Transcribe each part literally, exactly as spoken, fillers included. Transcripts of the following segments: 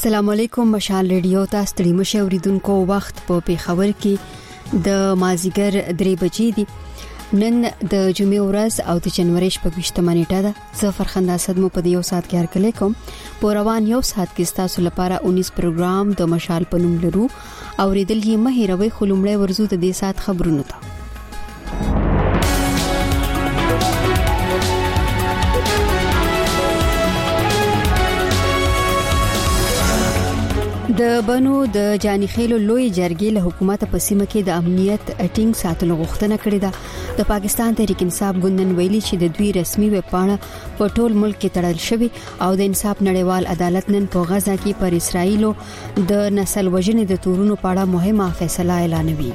السلام علیکم مشال ریډیو تاسو ستړي مشه اوریدونکو وخت په پیښور کې د مازیګر درې بجې دي نن د جمعې ورځ او د جنوري شپږمه نیټه ده زه فرخنده اسد مو په یو ساعت کې هرکلی کوم په روان یو ساعت کې تاسو لپاره اونیس پروګرام د مشال په نوم لرو اوریدل یې مه هیروئ خو لومړی ورزو د دې ساعت خبرونه ته د بنو د جاني خېلو لوی جرګې له حکومت په سیمه کې د امنیت ټینګ ساتلو غوښتنه کړې ده د پاکستان تحریک انصاف ګوندن ویلي چې د دوی رسمي ویب پاڼه په ټول ملک کې تړل شوی او د انصاف نړیوال عدالت نن په غزا کې پر اسرایلو د نسل وژنې د تورونو په اړه مهمه فیصله اعلانوي.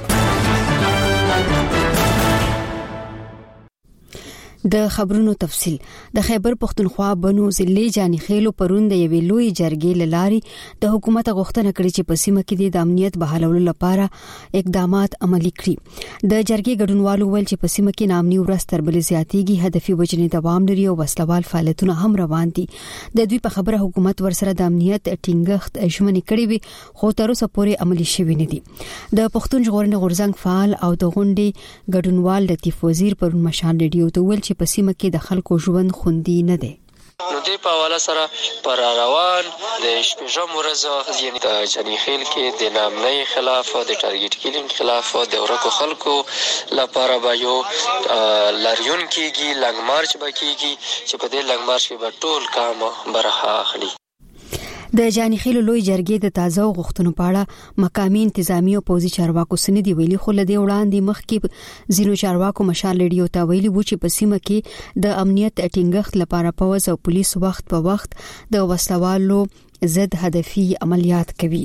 د خبرونو تفصيل د خیبر پختونخوا بنو ضلع جاني خېلو پرون د یوې لوی جرګې لاري د حکومت غوښتنه کړې چې په سیمه کې د امنیت بحالولو لپاره اقدامات عملي کړي. د جرګې ګډونوالو ویل چې په سیمه کې نامني ورځ تر بلې زیاتېږي هدفي وجنې دوام لري او وسلوال فعالیتونه هم روان دي. د دوی په خبره حکومت ورسره د امنیت ټینګښت ژمنې کړې وي خو تر اوسه پورې عملي شوی نه دي. د پښتون ژغورنې غورځنګ فعال او د غونډې ګډونوال لطیف وزیر پرون مشال ریډیو ته ویل په سیمه کې د خلکو ژوند خوندي نه دی. نو دې په حواله سره پر روان د شپږم ورځ یعنی د جاني خېل کې د نامنۍ خلاف او د ټارګټ کیلینګ خلاف او د ورکو خلکو لپاره به یو لاریون کېږي لنګ مارچ به کېږي چې په دې لنګ مارچ کې به ټول کام برخه اخلي. د جاني خېلو لوی جرګې د تازه غوښتنو په اړه مقامي انتظامی او پوزي چارواکو سندې ویلي خو لدی وړاندې مخکې زینو چارواکو مشال ریډیو ته ویلي و چې په سیمه کې د امنیت ټینګښت لپاره پوز او پولیس وخت په وخت د وسلوالو ضد هدفي عملیات کوي.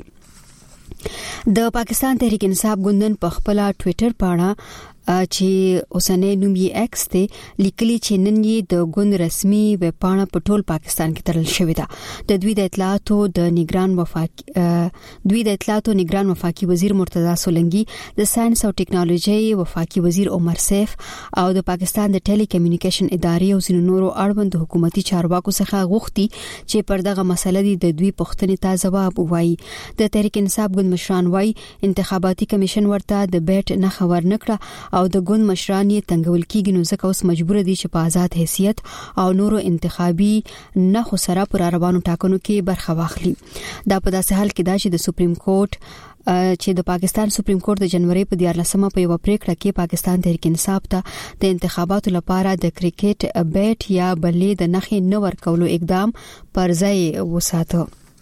د پاکستان تحریک انصاف ګوندن په خپل ټوئیټر باندې چې اوسنۍ نوم یې ایکس ته لیکلي چې نن یې د ګوند رسمي ویب پاڼه په ټول پاکستان کې تړل شوې ده. د دوی د اطلاعاتو د نگران وفاقي دوی د اطلاعاتو نگران وفاقي وزیر مرتضی سولنګي د ساينس او ټیکنالوژي وفاقي وزیر عمر سیف او د پاکستان د ټيلي کمیونیکیشن ادارې او ځینو نورو اړوند حکومتي چارواکو څخه غوښتي چې پر دغه مسله د دوی پوښتنې ته ځواب ووایي. د تحریک انصاف ګوند مشران وايي انتخاباتي کمیشن ورته د بیت نه خبر نکړه او د ګوند مشران یې تنګول کیږي نو ځکه اوس مجبور دي چې په آزاد حیثیت او نورو انتخابي نه خو سره پر روانو ټاکنو کې برخه واخلي. دا په داسې حال کې دا چې د سپریم کورټ چې د پاکستان سپریم کورټ د جنوري په دیارلسمه په یو پریکړه کې پاکستان تحریک انصاف ته د انتخاباتو لپاره د کرکټ بیت یا بلې د نخې نه ورکولو اقدام پر ځای وساته.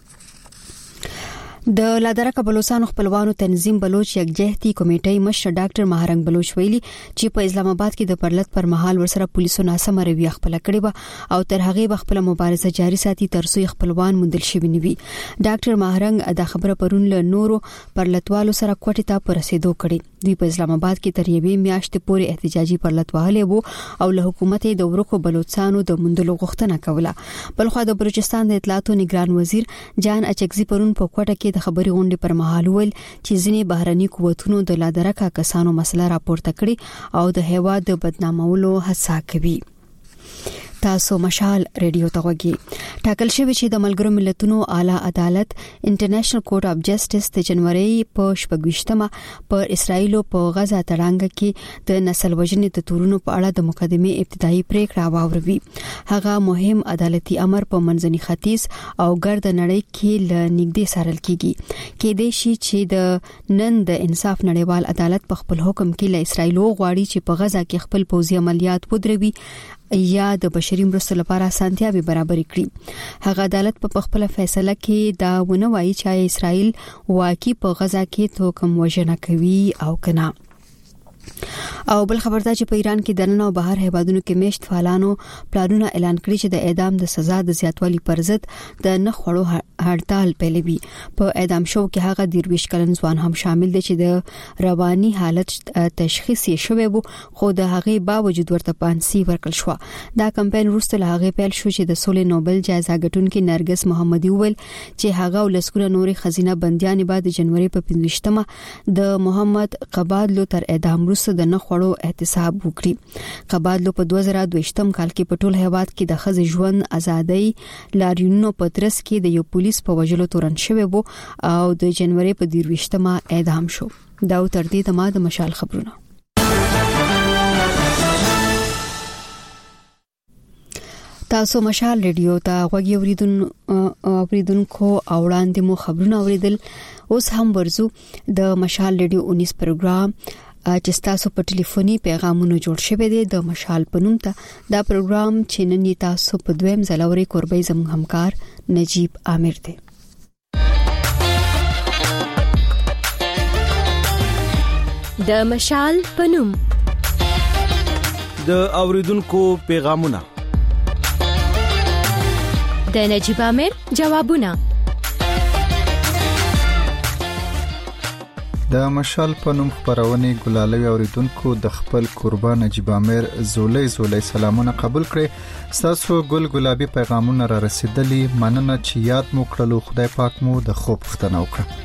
د لادرکه بلوچستان خپلوانو تنظیم بلوچ یکجهتي کمیټې مشر ډاکټر مهرنګ بلوچ ویلي چې په اسلام آباد کې د پرلط پر مهال ورسره پولیسو ناسمه رویه خپل کړې و او تر هغه به خپل مبارزه جاري ساتي تر څو خپلوان مندل شوی نوي. ډاکټر مهرنګ د خبره پرون له نورو پرلطوالو سره کوټې ته پرسیدو کړي. دوی په اسلام آباد کې تر یوې میاشتې پورې احتجاجي پرلط وهلې وو او له حکومت د ورکو بلوچستانو د مندلو غوښتنه کوله. بلخو د بلوچستان د اطلاعاتو نگران وزیر جان اچکزي پرون په کوټه کې د خبري غونډې پر مهال ویل چې ځینې بهرني قوتونو د لادرکه کسانو مسله راپورته کړي او د هیواد د بدنامولو هڅه کوي. تاسو مشال ریډیو ته وګورئ. ټاکل شوی چې د ملګرو ملتونو اعلی عدالت انټرنیشنل کورټ اف جسټس د جنوري په شپږمه پر اسرایلو په غزا تړانګه کې د نسل وژنې د تورونو په اړه د مقدمې ابتدایي پریکړه واوروي. هغه مهم عدالتي امر په منځني ختیځ او ګرد نړۍ کې ل نږدې سارل کیږي. کې د شي چې د نن د انصاف نړیوال عدالت په خپل حکم کې ل اسرایلو غواړي چې په غزا کې خپل پوځي عملیات ودروي یا د بشري مرستو لپاره اسانتیاوي برابر کړي. هغه عدالت په خپل فیصله کې دا ونه وایي چې اسرائیل واقعي په غزا کې توکم وژنه کوي او کنه. او بل خبر دا چې په ایران کې د نن او بهر هیوادونو کې میشت فعالانو پلانونه اعلان کړی چې د اعدام د سزا د زیاتوالي پر ضد د نه خړو هړتال پیلوي. په اعدام شو کې هغه د درویش کلن ځوان هم شامل دي چې د رواني حالت تشخیص یې شوی وو خو د هغه باوجود ورته پانسي ورکړل شو. دا کمپاین وروسته له هغه پیل شو چې د سولې نوبل جایزه ګټونکې نرګس محمدي وویل چې هغه ولسکونه نوري خزینه بنديان بعد جنوري په پنځمه د محمد قبادلو تر اعدام وروسته د نه خوړو احتساب وکړي. قبادلو په دوه زره دوه کال کې په ټول هیواد کې د ښځې ژوند ازادۍ لاریونونو په ترڅ کې د یو پولیس په وژلو تورن شوی وو او د جنوري په دیرويشتمه اعدام شو. دا تر دې دمه د مشال خبرونه. تاسو مشال ریډیو ته غوږی اوریدون اوریدونکو او وړاندې مو خبرونه اوریدل. اوس هم ورزو د مشال ریډیو انیس پروګرام چې تاسو په ټلیفوني پیغامونو جوړ شوی دی د مشال پنوم ته. دا پروګرام چې نن تاسو په دویم ځلوري کوربي زموږ همکار نجیب عامر دی. د مشال پنوم د اوریدونکو پیغامونه د نجیب عامر جوابونه. د مشال پنوم خبرونه ګلالوی اوریدونکو د خپل قربان نجیب عامر زولې زولې سلامونه قبول کړئ. تاسو ګل ګلابي پیغامونه را رسیدلی، مننه چې یاد مو کړلو. خدای پاک مو د خوب پختنه وکړه.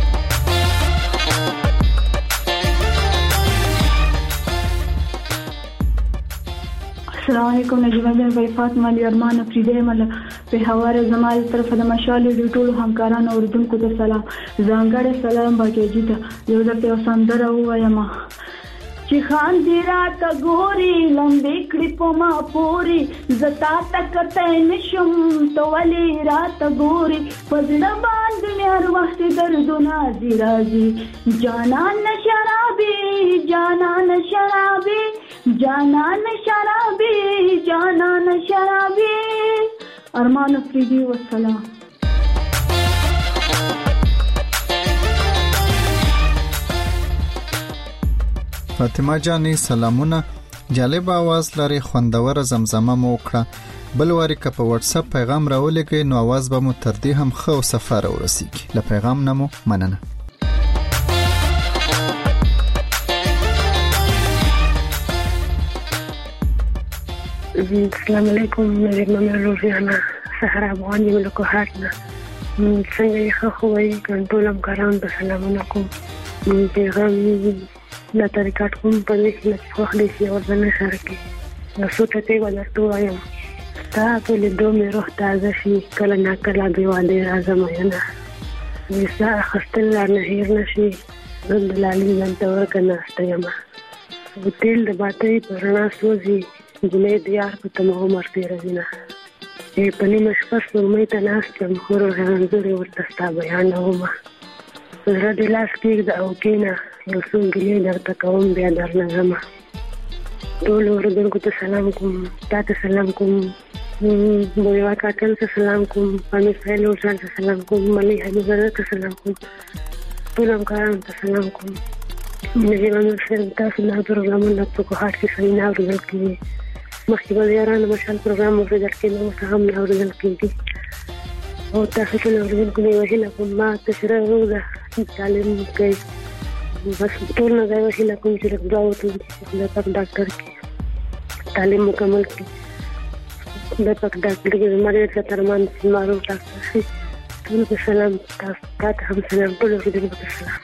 السلام علیکم. نجیب عامر بھائی فاطمه علی ارمان افریدی مل په حواله زمال طرف د مشال د ټولو همکارانو اوریدونکو ته سلام. ځانګړی سلام باکېږي ته یو درته سندره وایم چې خان دې راته ګوري لمبې کړې په ما پوري زتا تکته نشم تو ولي راته ګوري پزړه باندې مې هر وخت دردونه زی راځي جانان شرابي جانان شرابي جانان شرابي جانان شرابي. ارمان افریدی والسلام. فاطمه جانی سلامونه. جالب आवाज لري، خوندور زمزمه مو وکړه. بل واری که په واتس اپ پیغام راولګي نو आवाज به مو تر دې هم خو سفر ورسیږي. له پیغام نمو مننه. السلام علیکم. نجیب عامر روزانا سحر افغان یم له کوهاتنا. څنګه یې خو وایي کنټرول هم کاران به سلامونه کوم. پیغام لا طریقات کوم په دې کې خو خلک یې ورنه سره کې نو څه ته ولرته وایم تا په لیدو مې روح تازه شي کله نه کله دی واده اعظم ینه وسا خستل نه هیر نشي د لالي نن ته ورکنه استیما وتیل د باټي پرنا سوزي جنې دیار په تمو مرته رزنه په پني مشفر سمې ته ناس تم خور غنځري ورته ستا بیان ومه زړه د لاس کې د او کېنه یو څو ګلې درته کوم بیا درنه زما ټول اوریدونکو ته سلام کوم. تاسو سلام کوم. بویوا کاکل ته سلام کوم. امیر فیلو ته سلام کوم. ملي حبیبه ته سلام کوم. ټول همکارانو ته سلام کوم. نجیب عامر سره تاسو نه پروګرامونه په کوهات کې سړي نه اورېدل کېږي. مخکې به یارانو مشال پروګرام اورېدل کېږي، اوس هم نه اورېدل کېږي. او تاسو ټول اوریدونکو مې وهیله کوم ما تشره روزه تعلیم کوي. بس ټول نه غواړي چې کوم چې دعا وکړي د پاک ډاکټر کې تعلیم مکمل کړي. د پاک ډاکټر کې مریض ته ترمان سمارو تاسو ټول په سلام. تاسو هم سلام. ټول اوریدونکو ته سلام.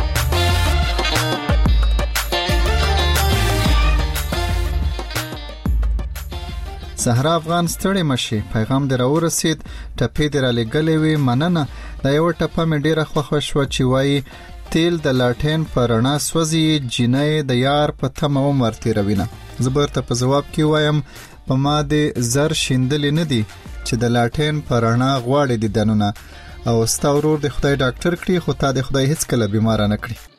زهرا افغان ستړي مشي پیغام در ورسید. ټپې در لګلې وي مننه. دا یو ټپه مې ډیره خوښ شو چې وایي تیل د لاټین پر رڼا سوځي جنې د یار په تمه عمر تیروینه. زبر ته په جواب کې وایم په ما د زر شیندل نه دي چې د لاټین پر رڼا غواړي د دنونه او ستا ورور د خدای ډاکټر کړي خو تا د خدای هیڅ کله بیمار نه کړي.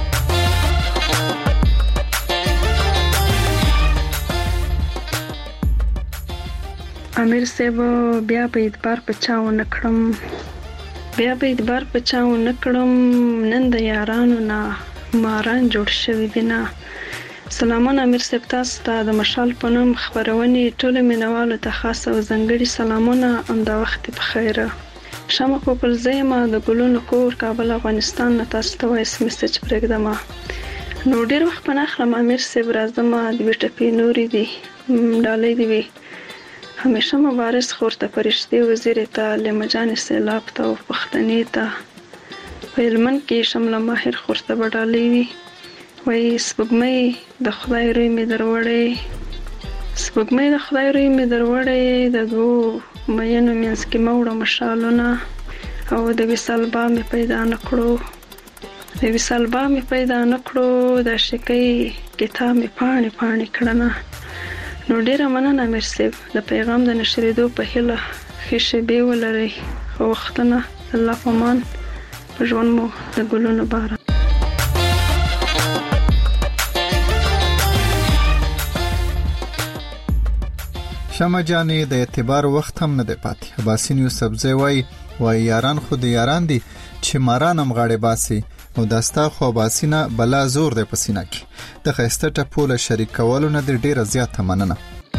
امیر صاحب بیا په اعتبار پچاو نکړم بیا په اعتبار پچاو نکړم نن د یارانو نه ماران جوړ شوی دینا. سلامونه امیر صاحب تاسو ته د مشال په نوم خبرونه ټول مینوالو ته خاص او ځنګړي سلامونه ام د وخت په خیره. شمه په پر زېما د ګلونو کور کابل افغانستان نه تاسو ته وایس میسج پرېږدم. نو ډیر وخت په نخرم امیر صاحب راځم د بیټپی نوري دی ډالې دی همیشه مبارز خورته پرشتي وزیر ته لمجان سیلاب ته او پښتنې ته په هلمند کې شمله ماهر خورته بډالې وي وای سپوږمۍ د خدای روی می دروړې، سپوږمۍ د خدای روی می دروړې، د دوو مینو منځ کې موړه مشالونه، او د وصال با می پیدا نکړو، د وصال با می پیدا نکړو، د شکۍ کتاب می پاڼې پاڼې کړنه. نو ډیره مننه امیر صاحب د پیغام د نشریدو په هیله. ښه شېبې ولرئ، ښه وختونه، الله پامان، په ژوند مو د ګلونو باران. شمع جانې د اعتبار وخت هم نه دی پاتې. عباسین یوسفزی وای وای یاران خو د یاران دي چې ماران هم غاړې باسي، او داستا خو عباسینه بلا زور دی پسینه کې. د خیسته ټپو له شریک کولو نه دی ډیره زیاته مننه.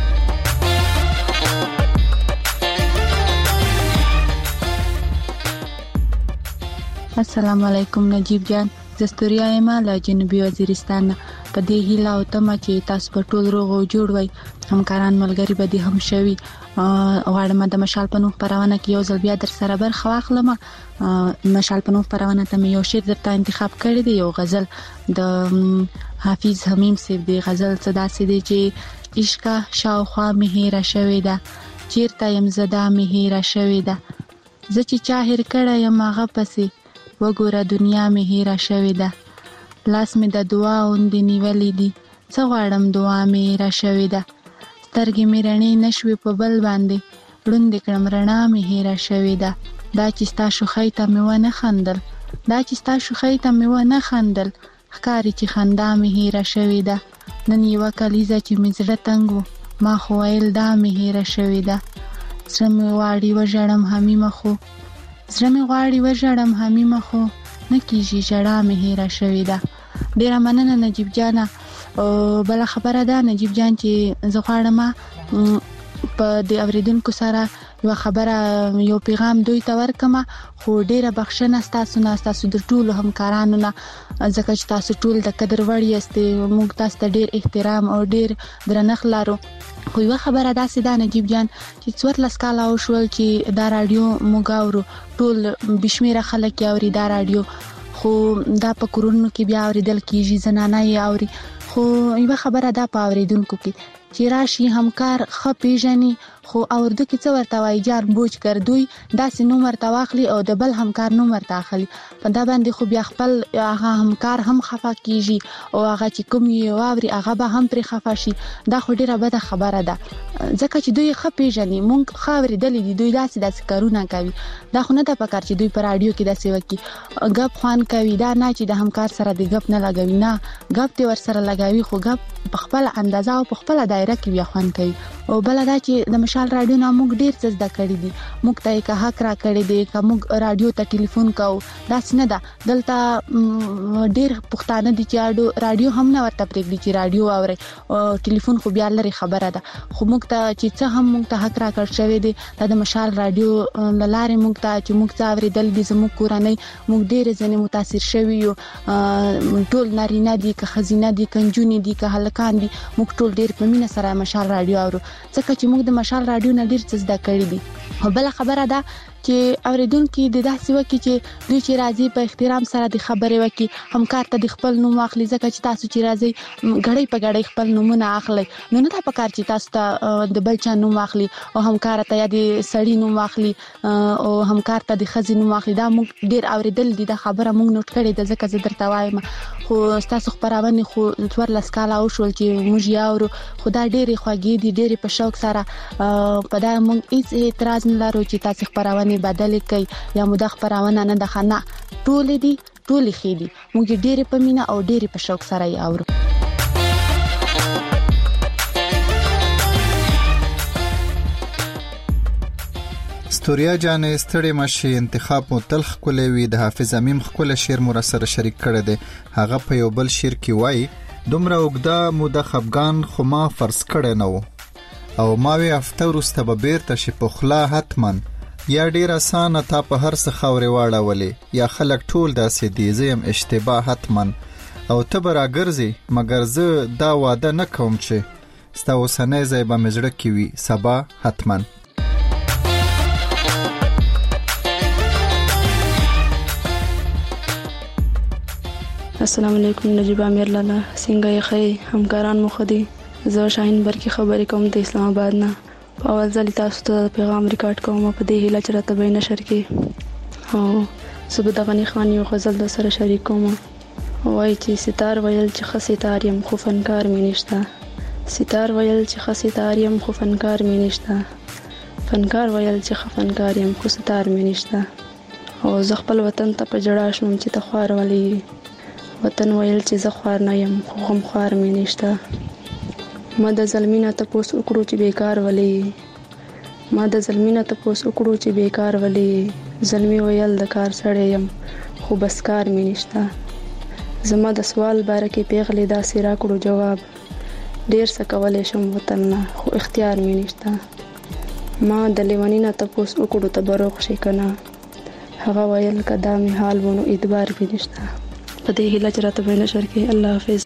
السلام علیکم نجیب جان، زستوریا ایما له جنوبي وزیرستان. په دې هیله او تمه چې تاسو په ټول روغ او جوړ وای، همکاران ملګری به دې هم شوي. غواړم د مشال په نوم خپرونه کې یو ځل بیا در سره برخه واخلم. مشال په نوم خپرونه ته مې یو شعر درته انتخاب کړی دی، یو غزل د حافظ حمیم صاحب دی. غزل څه داسې دی چې عشقه شاوخوا مې هېره شوې ده، چیرته یم زه دا مې هېره شوې ده، زه چې چا هېر کړی یم هغه پسې وګوره دنیا مې هېره شوې ده، لاس مې د دعا غوندې نیولې دي، څه غواړم دعا مې هېره شوې ده، سترګې مې رڼې نشوې په بل باندې، ړوندې کړم رڼا مې هېره شوې ده، دا چې ستا شوخۍ ته مې ونه خندل، دا چې ستا شوخۍ ته مې ونه خندل، ښکاري چې خندا مې هېره شوې ده، نن یوه کلیزه چې مې زړه تنګ و، ما خو ویل دا مې هېره شوې ده، زړه مې غواړي وژړم حمیمه خو زړه مې غواړي وژړم حمیمه خو نه کېږي ژړا مې هېره شوې ده. ډېره مننه نجیب جانه. بله خبره ده نجیب جان چې زه غواړم په دې اورېدونکو سره یو خبره یو پیغام دوی ته ورکم، خو ډېره بخښنه ستاسو نه، ستاسو د ټولو همکارانو نه، ځکه چې تاسو ټول د قدر وړ یاستئ. موږ تاسو ته ډېر احترام او ډېر درنښت لرو. خو یوه خبره داسې ده نجیب جان چې څوارلس کاله وشول چې دا راډیو موږ اورو، ټول بېشمېره خلک یې اوري دا راډیو، خو دا په کورونو کې بیا اورېدل کېږي، زنانه یې اوري. خو یوه خبره ده په اورېدونکو کې چې راشي همکار ښه پیژني، خو اورده کې څه ورته وایي جان بوج کردوی، داسې نوم ورته واخلي او د بل همکار نوم ورته اخلي. په دا باندې خو بیا خپل هغه همکار هم خفه کېږي او هغه چې کوم یې واوري هغه به هم پرې خفه شي. دا خو ډېره بده خبره ده، ځکه چې دوی ښه پیژني، موږ ښه اورېدلي دي دوی داسې داسې کارونه کوي. دا خو نه ده پکار چې دوی په راډیو کې داسې وکړي، ګپ خوان کوي. دا نه چې د همکار سره د ګپ نه لګوي، نه ګپ دې ورسره لګوي، خو ګپ په خپله اندازه او په خپله دایره کې بیا خوند کوي. او بله دا چې د مشال راډیو نه موږ ډېر څه زده کړي دي، موږ ته یې که حق را کړی دی، که موږ راډیو ته ټلیفون کوو، داسې نه ده. دلته ډېر پښتانه دي چې راډیو هم نه ورته پرېږدي چې راډیو واورئ، ټلیفون خو بیا لرې خبره ده. خو موږ ته چې څه هم موږ ته حق را کړ شوی دی، دا د مشال راډیو له لارې موږ ته چې موږ څه اورېدل دي، زموږ کورنۍ موږ ډېرې ځینې متاثر شوي یو. ټول نارینه دي که ښځینه دي که نجونې دي که هلکان دي، موږ ټول ډېر په مینه سره مشال راډیو اورو، ځکه چې موږ د مشال راډیو نه ډېر څه زده کړي دي. او بله خبره ده چې اورېدونکي د داسې وکړي چې دوی چې راځي په احترام سره د خبرې وکړي، همکار ته د خپل نوم واخلي، ځکه چې تاسو چې راځئ ګړۍ په ګړۍ خپل نومونه اخلئ، نو نه ده پکار چې تاسو ته د بل چا نوم واخلي او همکار ته یا د سړي نوم واخلي او همکار ته د ښځې نوم واخلي. دا موږ ډېر اورېدل دي، دا خبره موږ نوټ کړې ده، ځکه زه درته وایم. خو ستاسو خپرونې خو څوارلس کاله وشول چې موږ یې اورو، خو دا ډېرې خوږې دي، ډېرې په شوق سره. په دا موږ هېڅ اعتراض نه لرو چې تاسو خپرونې بدلې کوي یا مو دا خپرونه نه ده ښه، نه، ټولې دي، ټولې ښې دي، موږ یې ډېرې په مینه او ډېرې په شوق سره یې اورو. ستوریا جانې ستړې مشي، انتخاب مو تل ښکلی وي. د حافظ امیم ښکلی شعر مو راسره شریک کړی دی. هغه په یو بل شعر کې وایي دومره اوږده موده خفګان خو ما فرض کړی نه و، او ما وی هفته وروسته به بیرته شي په خوله حتما، یا ډېر اسانه تا په هر څه خاورې واړولې، یا خلک ټول داسې دي، زه یم اشتباه حتما، او ته به راګرځې مګر زه دا واده نه کوم چې ستا اوسنی ځای به مې زړه کې وي سبا حتما. السلام علیکم نجیب امیر لالا څنګه یې خې همکاران مو خدي زه شاهین برکی خبرې کوم د اسلام آباد نه. په اول ځل تاسو ته پیغام ریکارډ کوم په دې هیله چې راته به نشر کې او زه د غنی خان یو غزل د سره شریک کوم. وای چې ستار ویل چې خسیتار يم خو فنکار مې نشته. ستار ویل چې خسیتار يم خو فنکار مې نشته. فنکار ویل چې خفنکار يم خو ستار مې نشته. او زه خپل وطن ته په جړا شوم چې ته خوار ولې. وطن ویل چې زه خوار نه یم خو غم خوار مې نشته. ما د ظلمینه تپوس وکړو چې بیکار ولې. ما د ظلمینه تپوس وکړو چې بیکار ولې. ظلمي ویل د کار سړی یم خو بس کار مې نشته. زما د سوال باره کې پیغلې داسې راکړو جواب. ډیر څه کولی شم وطن نه خو اختیار مې نشته. ما د لیونینه تپوس وکړو ته به روغ شي که نه. هغه ویل که دا مې حال و نو اعتبار مې نشته. په دې هیله چې راته به نشر کې. الله حافظ.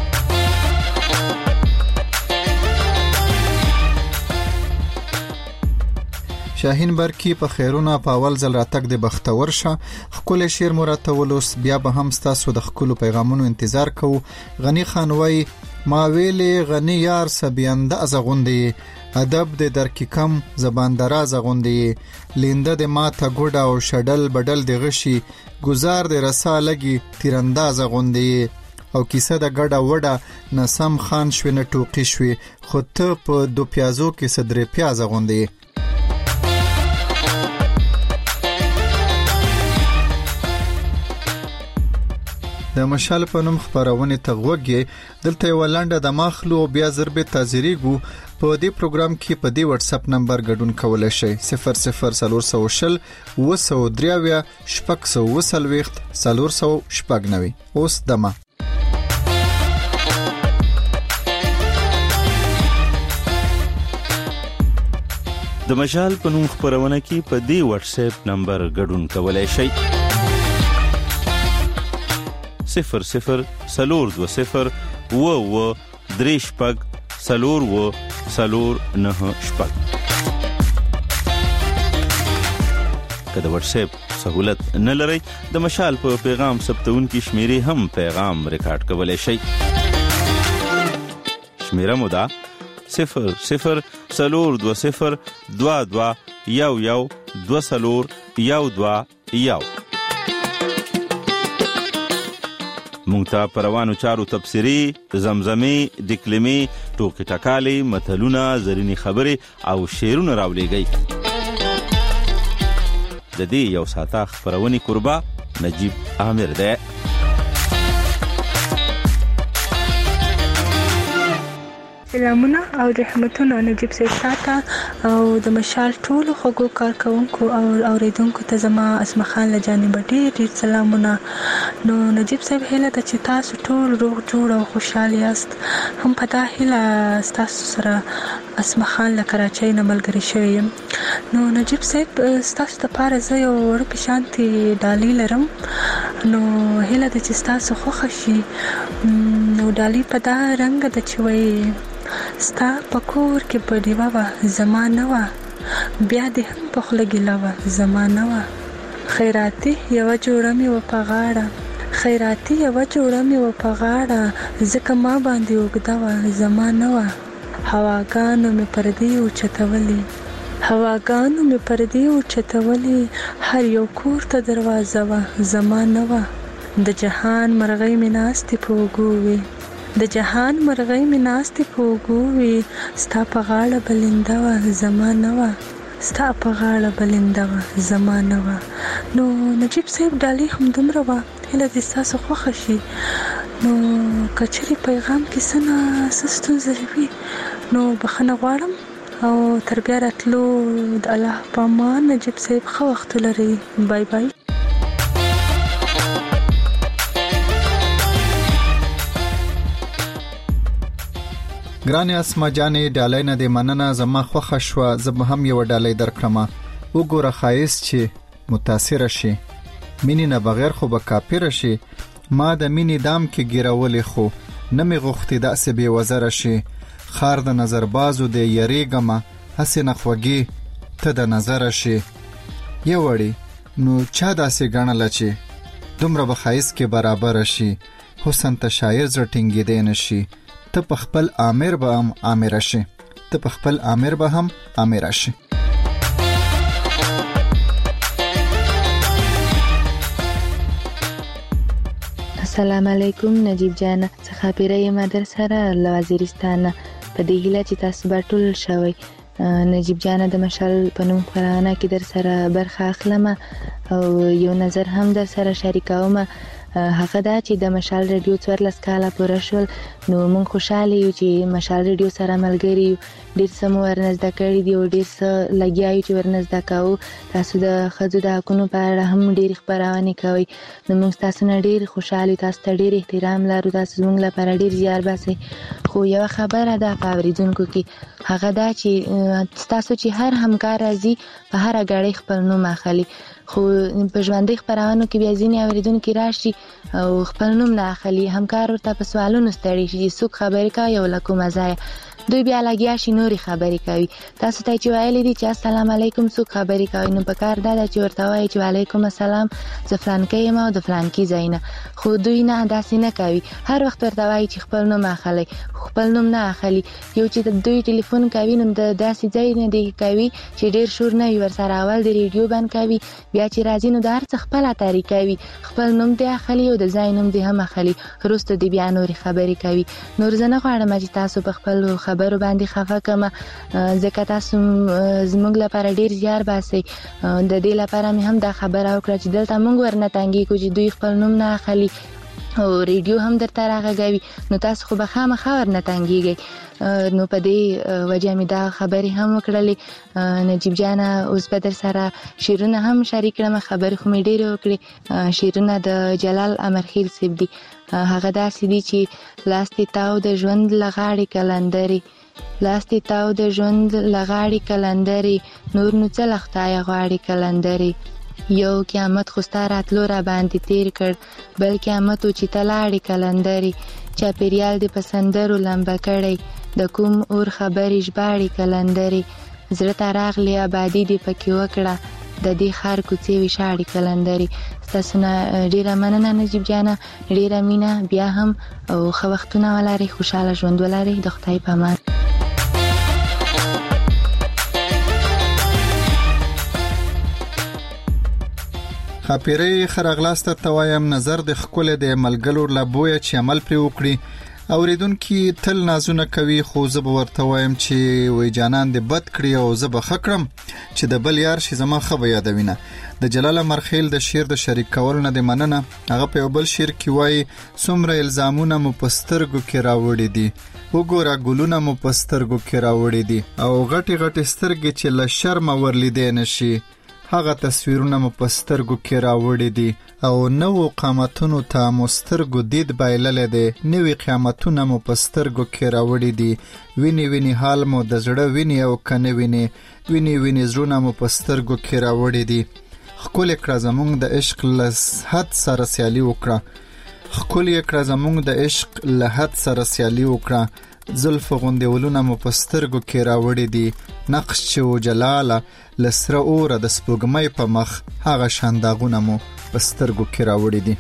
شاهین برکی په خیرونه په اول ځل راتګ د بختور شه. خپل شعر مرته ولوس بیا به هم تاسو د خپل پیغامونو انتظار کوو. غنی خان وای ما ویلې غنی یار سبیانده ازغوندې ادب د درک کم زبان دراز غوندې لینده د ماته ګډه او شډل بدل د غشي گزار د رسا لګي تیرانداز غوندې او کیسه د ګډه وډه نسم خان شوینه ټوقي شوي خو ته په دو پیازو کې صدر پیاز غوندې. د مشال په نوم خبرونه تغوږی دلته ولانډه د ماخلو بیا ضرب تازریګو په دې پروګرام کې په دې واتس اپ نمبر ګډون کولای شئ صفر صفر سلور سو شل و سو دریاویا شپږ سو وسلويخت سلور سو شپږ نوي. اوس دمه د مشال په نوم خبرونه کې په دې واتس اپ نمبر ګډون کولای شئ صفر صفر سلور دو صفر و و درې شپږ سلور و سلور نه شپږ. که د واتس اپ سہولت نه لرئ د مشال په پیغام ثبتون کې شمیرې هم پیغام ریکارډ کولای شئ. شمیره مو ده صفر صفر سلور دو صفر دوا دوا یو یو دو سلور یو دوا یو. مونږ ته پروانو چارو تبصری زمزمه دکلمې ټوکې ټکالې متلونه زرینی خبرې او شعرونه راولېږئ. د دې یو ساعته خبرونې قربا نجیب عامر دی. سلامونه او رحمتونه نجیب صاحب ساته او د مشال ټولو خوږو کارکونکو او اوریدونکو ته زما اسمه خان له جانب ډیر ډیر سلامونه. نو نجیب صاحب هیله ده چې تاسو ټول روغ جوړ او خوشاله یاست. هم په دا هیله تاسو سره اسمه خان له کراچۍ نه ملګری شوی یم. نو نجیب صاحب تاسو ته پاره زه یو وړ پشانتي ډالۍ لرم. نو هیله ده چې تاسو خوښ شي. نو ډالۍ په دا رنګ ده چې وایي ستا په کور کې په ډیوه وه زما نه وه بیا دې هم په خوله ګیله وه زما نه وه. خیراتي یوه جوړه مې وه په غاړه خیراتي یوه جوړه مې وه په غاړه ځکه ما باندې اوږده وه زما نه وه. هواګانو مې پردې اوچتولې هواګانو مې پردې اوچتولې هر یو کور ته دروازه وه زما نه وه. د جهان مرغۍ مې ناستې په اوږو وې د جهان مرغۍ مې ناستې په اوږو وې ستا په غاړه بلنده وه زما نه وه ستا په غاړه بلنده وه زما نه وه. نو نجیب صاحب ډالۍ همدومره وه. هیله دې ستاسو خوښه شي. نو که چېرې پیغام کې څه نه څه ستونزه وي نو بخښنه غواړم او تر بیا راتلو د الله په امان. نجیب صاحب ښه وخت ولرئ. بای بای. ګرانې اسما جانې ډالۍ نه دې مننه زما خوښه شوه. زه به هم یوه ډالۍ درکړم. وګوره ښایست چې متاثره شي مینې نه بغیر خو به کافره شي. ما د مینې دام کې ګیرولې خو نه مې غوښتې داسې بې وزره شي. خار د نظر بازو دې یریږمه هسې نه خوږې ته د نظره شي. یو وړې نو چا داسې ګڼله چې دومره به ښایست کې برابره شي. حسن ته شاعر زړه ټینګېدی نشي. ته په خپل آمر به هم آمره شي، ته په خپل آمر به هم آمره شي. السلام علیکم نجیب جان، څخه پیری مدر سره له وزیرستان په دې هیله چې تاسو به ټول شوي. نجیب جان د مشال په نوم خبرونه کې در سره برخه اخلم او یو نظر هم در سره شریکوم. هغه دا چې د مشال رادیو څوارلس کاله پوره شول، نو موږ خوشاله یو چې مشال رادیو سره ملګری یو. ډېر څه مو ورنزده کړي دي او ډېر څه لګیا یو چې ورنزده کوو. تاسو د ښځو د حقونو په اړه هم ډېرې خپرونې کوئ، نو موږ تاسو نه ډېر خوشاله یو، تاسو ته ډېر احترام لرو، تاسو زموږ لپاره ډېر زیار باسئ. خو یوه خبره ده په اورېدونکو کې، هغه دا چې ستاسو چې هر همکار راځي په هره ګړۍ خپل نوم اخلي، خو په ژوندۍ خپرونو کې بیا ځینې اورېدونکي راشي او خپل نوم نه اخلي. همکار ورته په سوالونو ستړي شي چې څوک خبرې کوي او له کومه ځایه، دوی بیا لګیا شي نورې خبرې کوي. تاسو ته چې ویلي دي چې السلام علیکم څوک خبرې کوي، نو په کار دا ده چې ورته وایي چې وعلیکم السلام زه فلانکی یم او د فلانکي ځای نه. خو دوی نه داسې نه کوي، هر وخت ورته وایي چې خپل نوم اخلي، خپل نوم نه اخلي. یو چې دوی ټلیفون کوي نو د داسې ځای نه دی کوي چې ډېر شور نه وي ورسره، اول د ریډیو بند کوي، بیا چې راځي نو د هر څه خپله طریقه وي، خپل نوم دی اخلي او د ځای نوم دی هم اخلي، وروسته دی بیا نورې خبرې کوي. نور زه نه غواړم چې تاسو په خپل خبرو باندې خفه کړم، ځکه تاسو زموږ لپاره ډېر زیار باسئ. د دې لپاره مې هم دا خبره وکړه چې دلته موږ ورنه تنګېږو چې دوی خپل نوم نه اخلي او ریډیو هم درته راغږوي، نو تاسو خو به خامخا ورنه تنګېږئ. نو په دې وجه مې دا خبرې هم وکړلې. نجیب جانه اوس به در سره شعرونه هم شریک کړم، خبرې خو مې ډېرې وکړې. شعرونه د جلال امرخیل صاحب دي، هغه داسې دي چې لاس دې تاو د ژوند له غاړې کلندرې، لاس دې تاو د ژوند له غاړې کلندرې، نور نو څه له خدایه غواړې کلندرې. یو قیامت خو ستا راتلو را باندې تیر کړ، بل قیامت و چې ته لاړې کلندرې. چاپېریال دې په سندرو لمبه کړی، د کوم اور خبرې ژباړې کلندرې. زړه ته راغلې آبادي دې پکې وکړه، د دې ښار کوڅې ویشاړې کلندرې. ستاسو نه ډېره مننه نجیب جانه، ډېره مینه، بیا هم او ښه وختونه ولرئ، خوشحاله ژوند ولرئ، د خدای په امان. خاپیری خراغلاسته توایم نظر د خپل د ملګرو لبوی چې عمل پرې وکړي. اوریدونکو تل نازونه کوي، خو زه به ورته وایم چې وای جانان دې بد کړی او زه به خکرم چې د بل یار شي زما خو به یادوینه. د جلال مرخیل د شعر د شریک کول نه د مننه. هغه په یو بل شعر کې وای څومره الزامونه مو پسترګو کې راوړي دي، وګوره ګلونه مو پسترګو کې راوړي دي، او غټي غټي سترګې چې له شرم ورلیدې نشي، هغه تصویرونه مو پسترګو کې راوړي دي، او نو قامتونو ته مسترګو دید بایلل دي، نوې قیامتونه مو پسترګو کې راوړي دي، ویني ویني حال مو د زړه ویني او کنه ویني، ویني ویني زړونه مو پسترګو کې راوړي دي. خپل کړه زمونږ د عشق له حد سره سیالي وکړه، خپل کړه زمونږ د عشق له حد سره سیالي وکړه، زلف غوندولونه مو پسترګو کې راوړي دي، نقش چې و جلاله لسره اوره د سپوږمۍ په مخ، هغه شانداغونه مو پسترګو کې راوړي دي.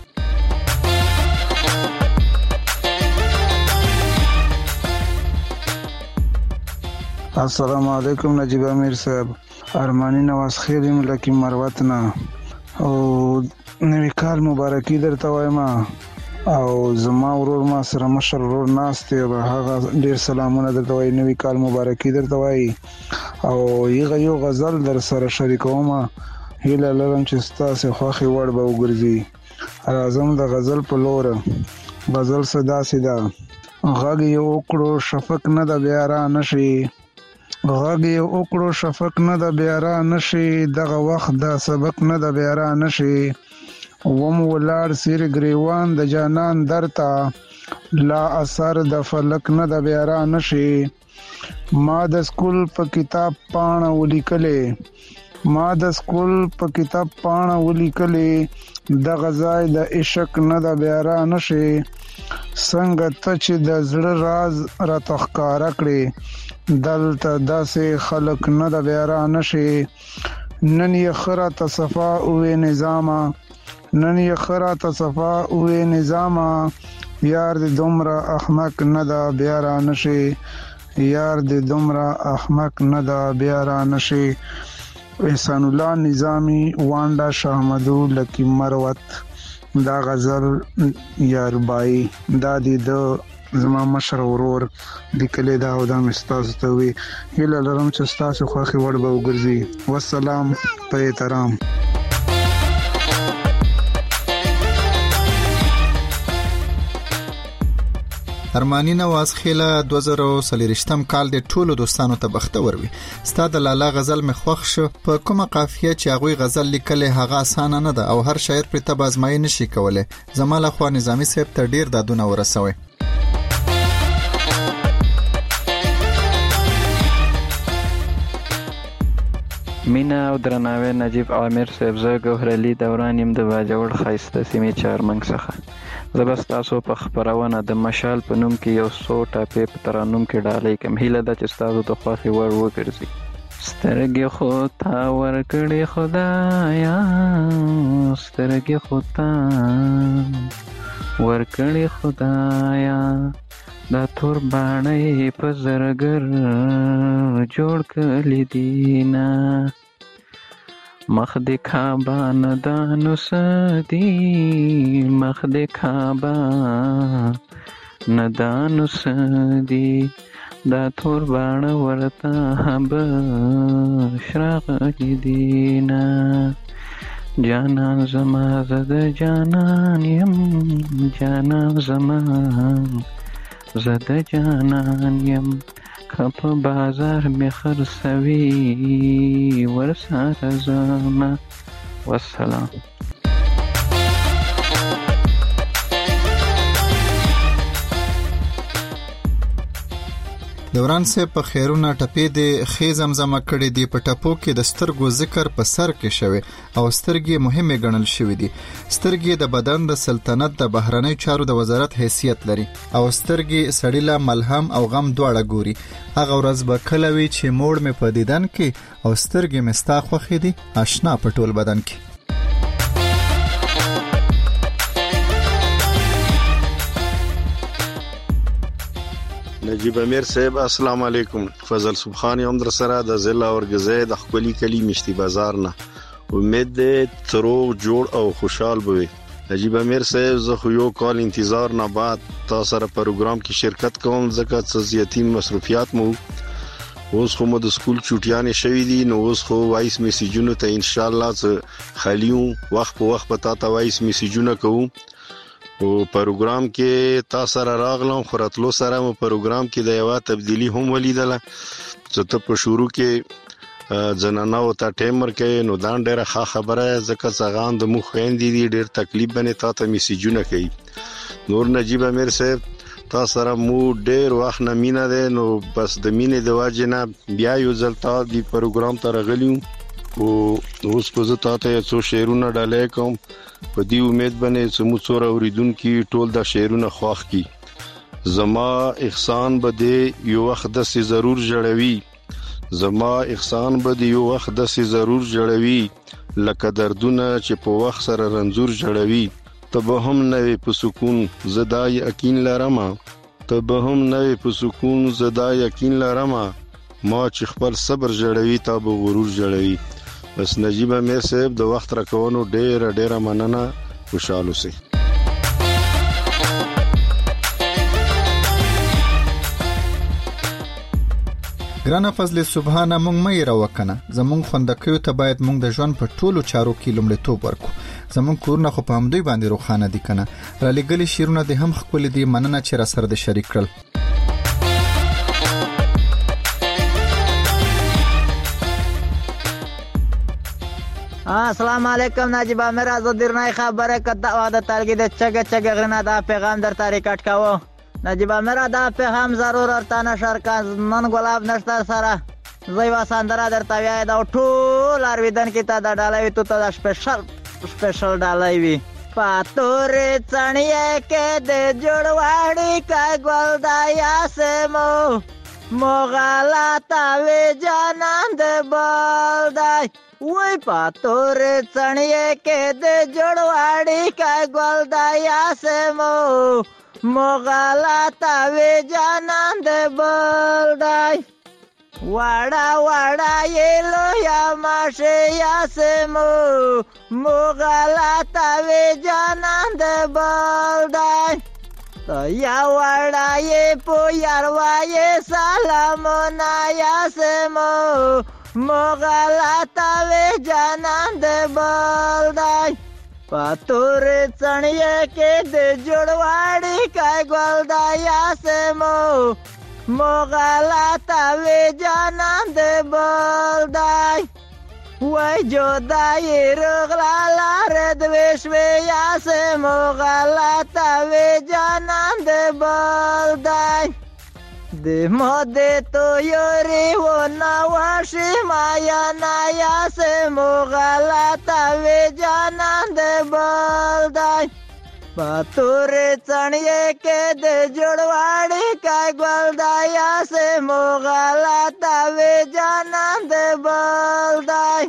السلام علیکم نجیب امیر صاحب، ارمانی نواز خیلی ملکی مروتنا او نوی کال مبارکی درته وایم، او زما ورور ما سره مشر ورور ناست دی، هغه ډیر سلامونه درته وایي، نوی کال مبارکي درته وایي. او یغه یو غزل در سره شریکوم، هیله لرم چې ستاسو خوښي وړ به وګرځي. راځم د غزل په لور. غزل صدا سدا غږ یو وکړو شفق نه د بیا را نشي، غږ یو وکړو شفق نه د بیا را نشي، دغه وخت د سبق نه د بیا را نشي، وم ولار سیر گریوان د جانان درتا، لا اثر د فلک نه د بیا را نشي. ما د سکول په کتاب پاڼه ولیکلې، ما د سکول په کتاب پاڼه ولیکلې، د غزای د عشق نه د بیا را نشي، څنګه ته چې د زړه راز را تخکاره کړې، دلته داسې خلق نه د بیا را نشي. نن یې خره تصفا اوې نظامه، نن یې خره تصفا اوې نظامه، یار د دومره احمق نه دا بیا را نشي یار د دومره احمق نه دا بیا را نشي احسان الله نظامی وانډا شاهمدو لکی مروت دا غزل یاربای دا د زما مشر ورور د کلی دا او دا مستاز ته وی هله لرم چې تاسو خوخي وړ به وګرځي والسلام په احترام. ارمانی نواز خیله دوه زره وڅلوېښتم کال د ټولو دوستانو ته بختور وي. ستا د لالا غزل مې خوښ شو. په کومه قافیه چې هغوی غزل لیکلی هغه اسانه نه ده او هر شاعر پرې ته ازمایي نشي کولی. زما لخوا نظامي صاحب ته ډیر دادونه ورسوي. مینا او درناوی نجیب عامر صاحب زه ګوهر علي دوران یم د باجوړ ښایسته سیمې چارمنګ څخه. زه بس تاسو په خپرونه د مشال په نوم کې یو څو ټاپې په ترانوم کې ډالۍ کوم. هیله ده چې ستاسو د خوښې وړ وګرځي. سترګې خو تا ورکړې خدایا سترګې خو تا ورکړې خدایا دا تور باڼه په زرګر جوړ کړي دینا مخ د کعبه نه دانو سدي مخ د کعبه نه دانو سدي دا تور باڼه ورته بشراغلي دینا جانان زما زد جانان یم جانان زما زد جانان یم کپ بازار می خرڅوي ورسره زما والسلام. دوران صاحب په خیرونه ټپې د خې زمزمه کړې دی. په ټپو کې د سترګو ذکر په سر کې شوی او سترګې مهمه ګڼل شوې دي. سترګې د بدن د سلطنت د بهرنی چارو د وزارت حیثیت لري او سترګې سړی له ملهم او غم دواړه ګوري. هغه ورځ به کله وي چې موړ مې په دیدن کې او سترګې مې ستا خوښې دي آشنا په ټول بدن کې. نجیب امیر صاحب السلام علیکم. فضل سبحانی هم در سره د ضلع اورګزی د خپلی کلی مشتی بازار نه. امید دې ترو جوړ او خوشحال بوي. نجیب امیر صاحب زه خو یو کال انتظار نه بعد تاسو سره پروګرام کې شرکت کوم ځکه چې زیاتی مصروفیات مو اوس خو مو د سکول چوټیانې شوې دي نو اوس خو وایس میسیجونو ته ان شاء الله خالیو وخت په وخت پتا ته وایس میسیجونه کوم او پروګرام کې تاسو سره راغلم خراتلو سره مو پروګرام کې د یو تبدیلی هم ولیدله چې ته په شروع کې جنانا او ته ټیمر کې نو دان ډیره ښه خبره ځکه څنګه د مخ خويندې دي ډیر تکلیف باندې تا ته میسیجونه کوي. نور نجیب امیر صاحب تاسو سره مو ډیر وخت نه مینا ده نو بس د مینې د واجب نه بیا یو ځل تا دی پروګرام ته راغلیو او اوس په زه ته څو شعرونه ډالې کوم په دې امید باندې چې مو څور اوریدونکو ټول دا شعرونه خوښ کی. زما احسان به دې یو وخت د سي ضرور جوړوي زما احسان به دې یو وخت د سي ضرور جوړوي لکه دردونه چې په وخت سره رنځور جوړوي. ته به هم نه په سکون زدا یقین لرم ته به هم نه په سکون زدا یقین لرم ما چې خپل صبر جوړوي تا به غرور جوړوي. بس نجیب امیر صاحب د وخت راکونو ډیر ډیر مننه خوشاله سي. ګرانه فضل سبحانه مونږ مې را وکنه زمونږ خوندکیو ته باید مونږ د ژوند په ټولو چارو کې لومړیتوب ورکو. زمونږ کورونه خو په همدوی باندې روښانه دي کنه. را لګلي شیرونه د هم خپل دي مننه چې را سره د شریک کړل. السلام علیکم نجیب امیر از درنای خبره کته و د تلګي د چګه چګه غنا دا پیغام در طریقټ کاوه. نجیب امیر دا پیغام ضرور ارته نشر کا نن ګلاب نشته سره زوی وساندره در تویا دا ټول ارویدن کې ته دا ډالوي ته دا سپیشل سپیشل ډالوي پاتورې چڼې کې د جوړواړي کا ګل دایا سمو مغالا تاوی جانان د بلدای وی پاتورې چڼې کې د جوړواړي کا ګل دایا سمو مغالطه وی جانان د بل دی وړه وړه یې لویه ماشه یاسمو مغالطه وی جانان د بل دی یا وړه یې په یاروایې سلامونه یاسمو مغالطه وی جانان د بل دی پاتور څڼیې کې د جوړواړي کای ګل د یاسمو مغالطه وی جانان د بل دی وای جدای رغلا لاره د وشوي یاسمو مغالطه وی جانان د بل دی د مده تو یوري و نواشي مایا نایا سه مغالطه وی جانان د بل دی پاتور څڼیې کې د جوړواړي کای ګل دایا سه مغالطه وی جانان د بل دی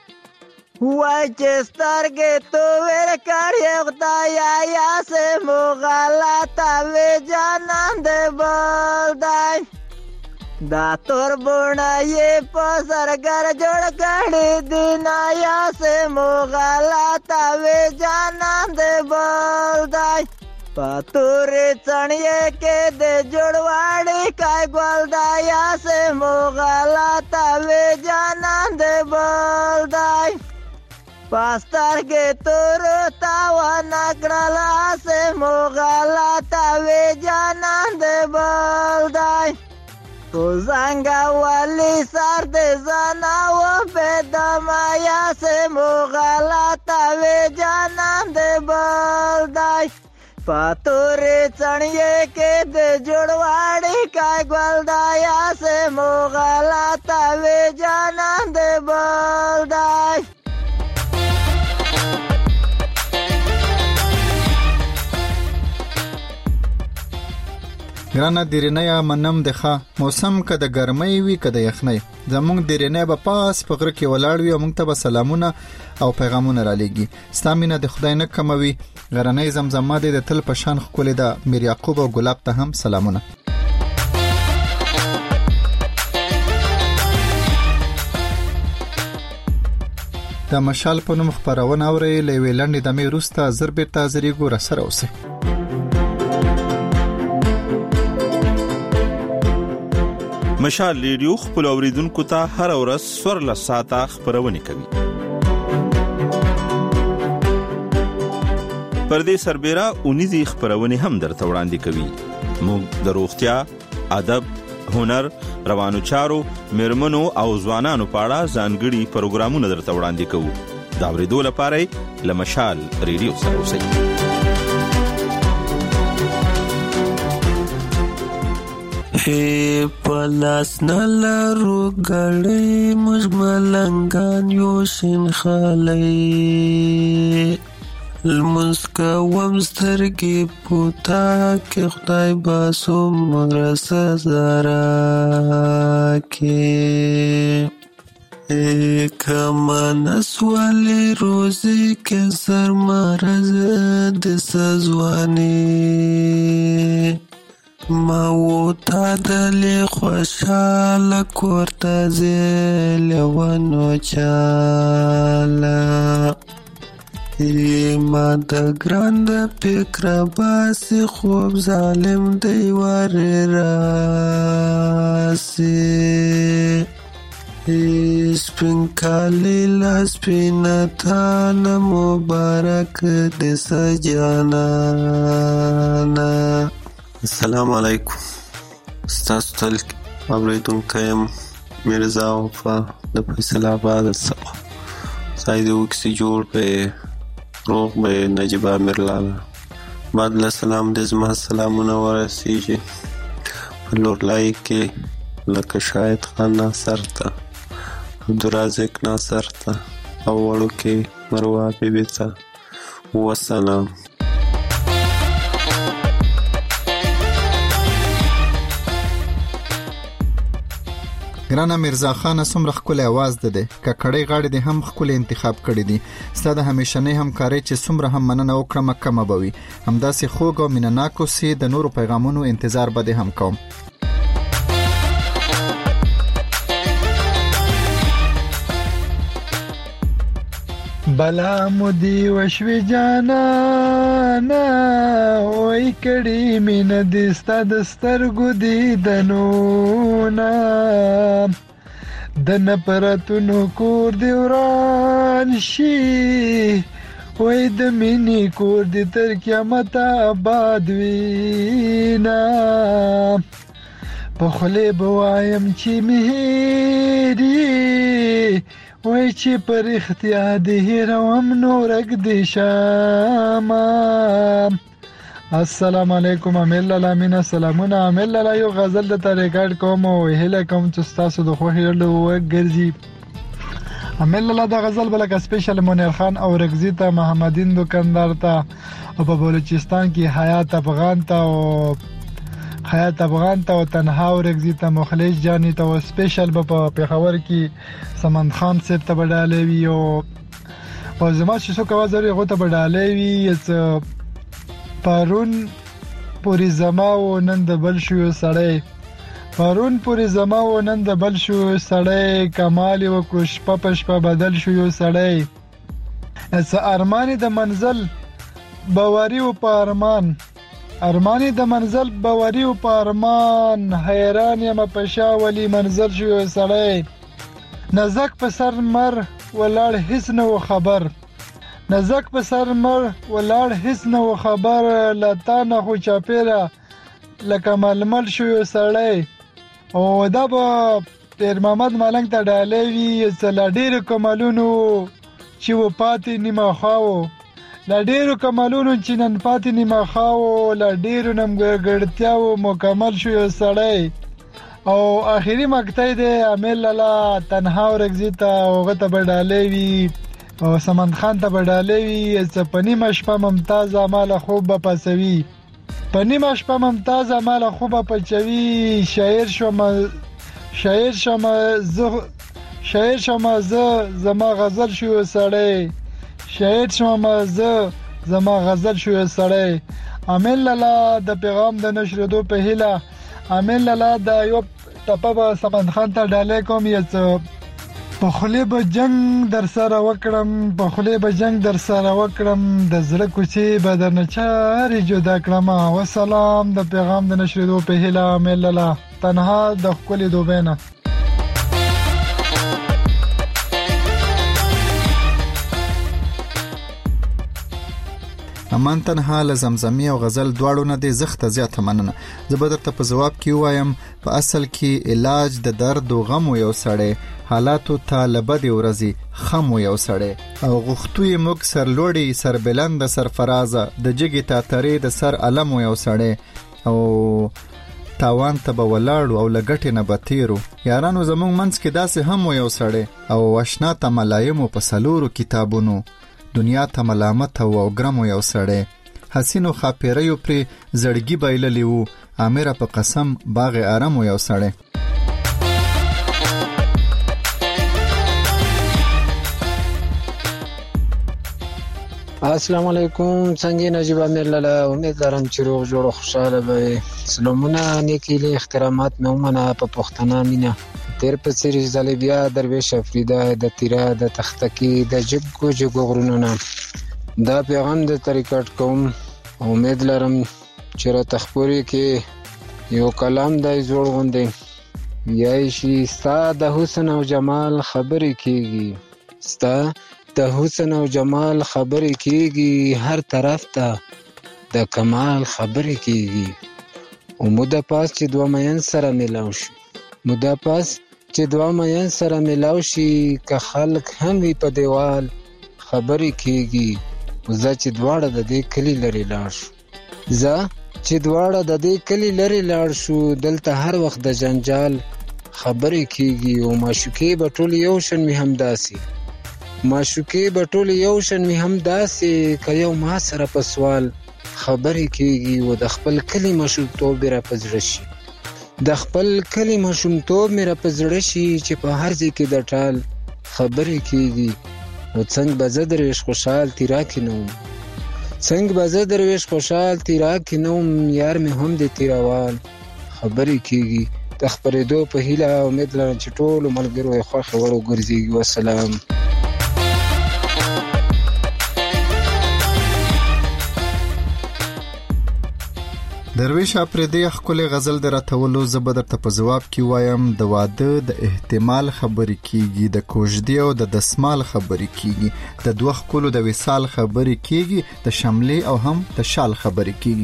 وای چې سترګې تو ور کړې خدایا یا سه مغالطه وی جانان د بل دی دا تور بونه یې په سرګر جوړ کړې دینا یا سه مغالطه وی جانان د بل دی پاتور څڼیې کې د جوړواړي کای ګل دایا سه مغالطه وی جانان د بل دی پاستر کې تور تاوانه کړلا سه مغالطه وی جانان د بل دی کو زنګا والی سر د زنا و په دمایا سه مغالطه وی جانان د بل دی پاتور څڼیې کې د جوړواړي کای ګل دایا سه مغالطه وی جانان د بل دی ګرانه دیرینه منم دخه موسم که د ګرمۍ وي که د یخنۍ زمونږ دیرینه به پاس په غره کې ولاړ وي او موږ ته به سلامونه او پیغامونه را لېږي ستا مینه د خدای نه کموي غرنۍ زمزمه دې د تل په شان ښکلې ده میر یعقوب او ګلاب ته هم سلامونه د مشال په نوم خپرونه اورئ له یوې لنډې دمې وروسته زر بېرته حاضرېږو راسره اوسئ مشال ریډیو خپل اوریدونکو ته هر ورځ څوارلس ساعته خبرونه کوي. پر دې سربېره اونیزي خبرونه هم درته وړاندې کوي. موږ د روغتیا، ادب، هنر، روانو چارو، مرمنو او ځوانانو په اړه ځانګړي پروګرامونه درته وړاندې کوو. دا ورېدو لپاره ل مشال ریډیو سره اوسئ. ای پلاس نلارو گړې موږ ملنګان یو شین خالی لمونځ کوم سترګې پوتا کې خدای باسو مرسه راکې ای کمان اسوالی روزی کې سر مرز د سزوانی ما و تا دلی خوشحال کورتا زیلوانو چالا ای ما دا گراند پکر باسی خوب ظالم دیوار راسی ای سپین کالی لسپینتان مبارک دسا جانانا. السلام علیکم. ستاسو تل اوریدونکی یم میرزا وفا د فیصل آباد څخه. ساید وکسی جوړ به روغ به نجیب امیر لاله بعد له سلام د زما سلامونه ورسیږي په لورلای کې لکه شاهد خان ناصر ته عبدالرازق ناصر ته او وړو کې مروه بیبي ته وسلام. ګرانه مرزا خان سمره خپل आवाज ده ک کړي غاړي د هم خپل انتخاب کړی دي ستاسو همیشنه همکاري چې سمره هم مننه وکړم کم بوي همداسې خوګو مینناکو سي د نورو پیغامونو انتظار بده هم کوم. بلا مودي وشوي جانا نا وای کړي مين دې ستاد سترګو دې دنونا دن پرتونو کور دی وران شي وای د مینی کور دی تر قیامت آباد وینا په خله بوایم چې مهری وای چې پر اختیار دی روم نورک دی شاما. السلام علیکم امیل الله مینا سلامونه امیل الله یو غزل د ریکارډ کوم او هله کوم چې تاسو د خوښ یړلو وګرځي. امیل الله د غزل بلک سپیشل منیر خان او رگزی ته محمدین دکاندار ته او په بلوچستان کې حیات افغان ته او حیات افغان ته او تنها او رگزی ته مخلص جانی ته او سپیشل په پیښور کې سمند خان صاحب ته بداله وی او او زما چې څو کوازري غوته بداله وی پرون پوری زما و نن د بل شو سړی پرون پوری زما و نن د بل شو سړی کمال و کوش پپش په بدل شو یو سړی اس ارمانی د منزل باوري او په ارمان ارمانی د منزل باوري او په ارمان حیران یم په شاولي منزل شو یو سړی نزک په سر مر ولړ هیڅ نو خبر نزک په سر مر ولړ هیڅ نو خبر لاتانه خو چاپیره لکه ململ شو سړی او دا به پیر محمد ملنګ ته ډالې وی چې ډېر کمالونو چې و پاتې نیمه خاو لا ډېر کمالونو چې نن پاتې نیمه خاو لا ډېر نم ګړتیاو مکمل شو سړی او اخیری مقطع دی امیل الله تنها ورګزیتا او غته ډالې وی او سمند خان ته بداله وی چې پنی مشپه ممتاز مال خوب پسوي پنی مشپه ممتاز مال خوب پچوي شاعر شوم شاعر شوم ز شاعر شوم ز زما غزل شو سړی شاعر شوم ز زما غزل شو سړی. امیل الله د پیغام د نشر دو په هله امیل الله د یو ټپه سمند خان ته ډالې کوم یڅ په خله به جنگ در سره وکړم په خله به جنگ در سره وکړم د زړه کوڅې به در نه چارې جدا کړم. وسلام د پیغام د نشریدو په هیله امیل الله تنها د خپل دوبینه. امان تنها له زمزمي او غزل دواړو نه دي زخته زیاته مننه. زه به درته په جواب کې وایم په اصل کې علاج د درد او غم یو سړی حالاتو طالبه دی ورزي خم یو سړی او غختوی موږ سر لوړی سر بلند سرفرازه د جګی تاتری د سر علم یو سړی او تاوان ته به ولاړو او لګټې نه بتیرو یارانو زموږ منځ کې داسې هم یو سړی او آشنا ته ملایمو په سلورو کتابونو دنیا ته ملامت او ګرمو یو سړی حسینو خاپیریو پر زړګي بایللی وو امیر په قسم باغ آرام یو سړی. السلام علیکم څنګه نجیب امیر لاله امیدوارم چې روغ جوړ خوشاله وي. سلامونه نیکی له احترامات مې ومنه په پښتنه مینا تیر په سری ځلې بیا درویش افریده د تیرا د تختکی د جګو جګو غرونو دا پیغام د طریقټ کوم امید لرم چې را تخپوري کې یو کلام د زوړ غوندې یای شي ستا د حسن او جمال خبرې کیږي ستا د حسن او جمال خبرې کیږي هر طرف ته د کمال خبرې کیږي او مودا پاس چې دوه مین سره ملاو شي مودا پاس چې دوه مین سره ملاو شي که خلک هم وي په دیوال خبرې کیږي زه چې دواړه د دې کلی لري لاړ شو زه چې دواړه د دې کلی لري لاړ شو دلته هر وخت د جنجال خبرې کیږي او معشوقې به ټول یو شان می همداسي معشوقې به ټول یو شان می همداسي که یو ما سره په سوال خبرې کیږي او د خپل کلی مشوق توب را پزړ شي د خپل کلی ماشومتوب مې را په زړه شي چې په هر ځای کې د ټال خبرې کېږي. نو څنګه به زه درویش خوشحال تیرا کې نه وم څنګه به زه درویش خوشحال تیرا کې نه وم یار مې هم د تیراوال خبرې کېږي. د خپرېدو په هیله امید لرم چې ټولو ملګرو یې خوښې وړ وګرځېږي. والسلام. درویش اپریدي خپل غزل دراتولو زه به درته په جواب کې وایم د واده د احتمال خبرې کیږي، د کوژدې او د دسمال خبرې کیږي، د دوه خپلو د وصال خبرې کیږي، د شملې او هم د شال خبرې کیږي.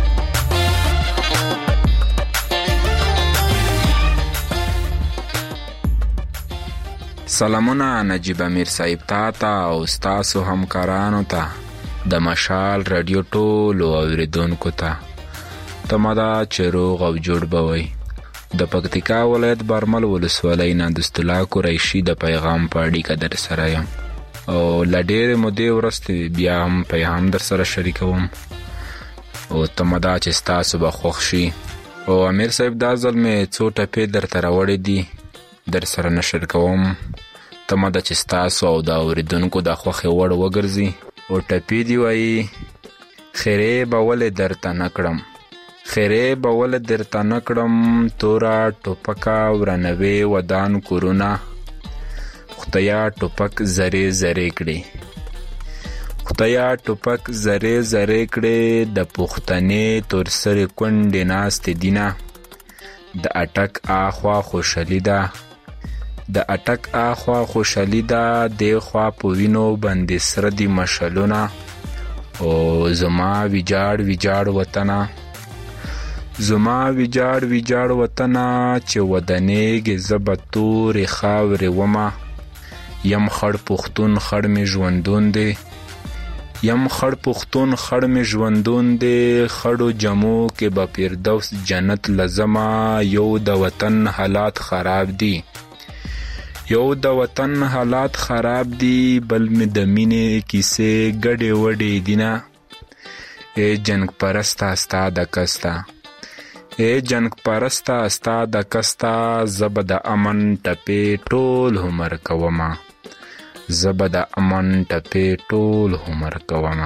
سلامونه نجیب امیر صاحب تا ته او ستاسو همکارانو ته د مشال رادیو ټولو اوریدونکو ته تمدا چې روغ او جوړ بوي. د پکتیکا ولایت برمل ولسوالۍ نه د استلا قریشي د پیغام په اړیکه در سره یم او له ډېرې مودې وروسته بیا هم پیغام در سره شریکوم او تمدا چې ستاسو به خوښ شي. او امیر صاحب دا ځل مې څو ټپې درته راوړې دي در سره نشر کوم. تمدا چې ستاسو او د اوریدونکو د خوښې وړ وګرځي. او ټپې دی وایي خیرې به ولې درته نه کړم خیرې به ولې درته نه کړم توره ټوپکه ورانوي ودان کورونه خدایا ټوپک زرې زرې کړي خدایا ټوپک زرې زرې کړي د پښتنې تور سرې کونډې ناستې دینه د اټک آخوا خوشحالي ده د اټک آخوا خوشحالي ده دی خوا په وینو باندې سره دي مشلونه او زما ویجاړ ویجاړ وطنه زما ویجاړ ویجاړ وطنه چې ودانېږې زه به تورې خاورې ومه یم خړ پښتون خړ مې ژوندون دی یم خړ پښتون خړ مې ژوندون دی خړو جمو کې به فردوس جنت لزما یو د وطن حالات خراب دي یو د وطن حالات خراب دي بل مې د مینې کیسې ګډې وډې دینه ای جنگ پرسته ستا د کسته ای جنگ پرسته ستا د کسته زه به د امن ټپې ټول عمر کومه زه به د امن ټپې ټول عمر کومه.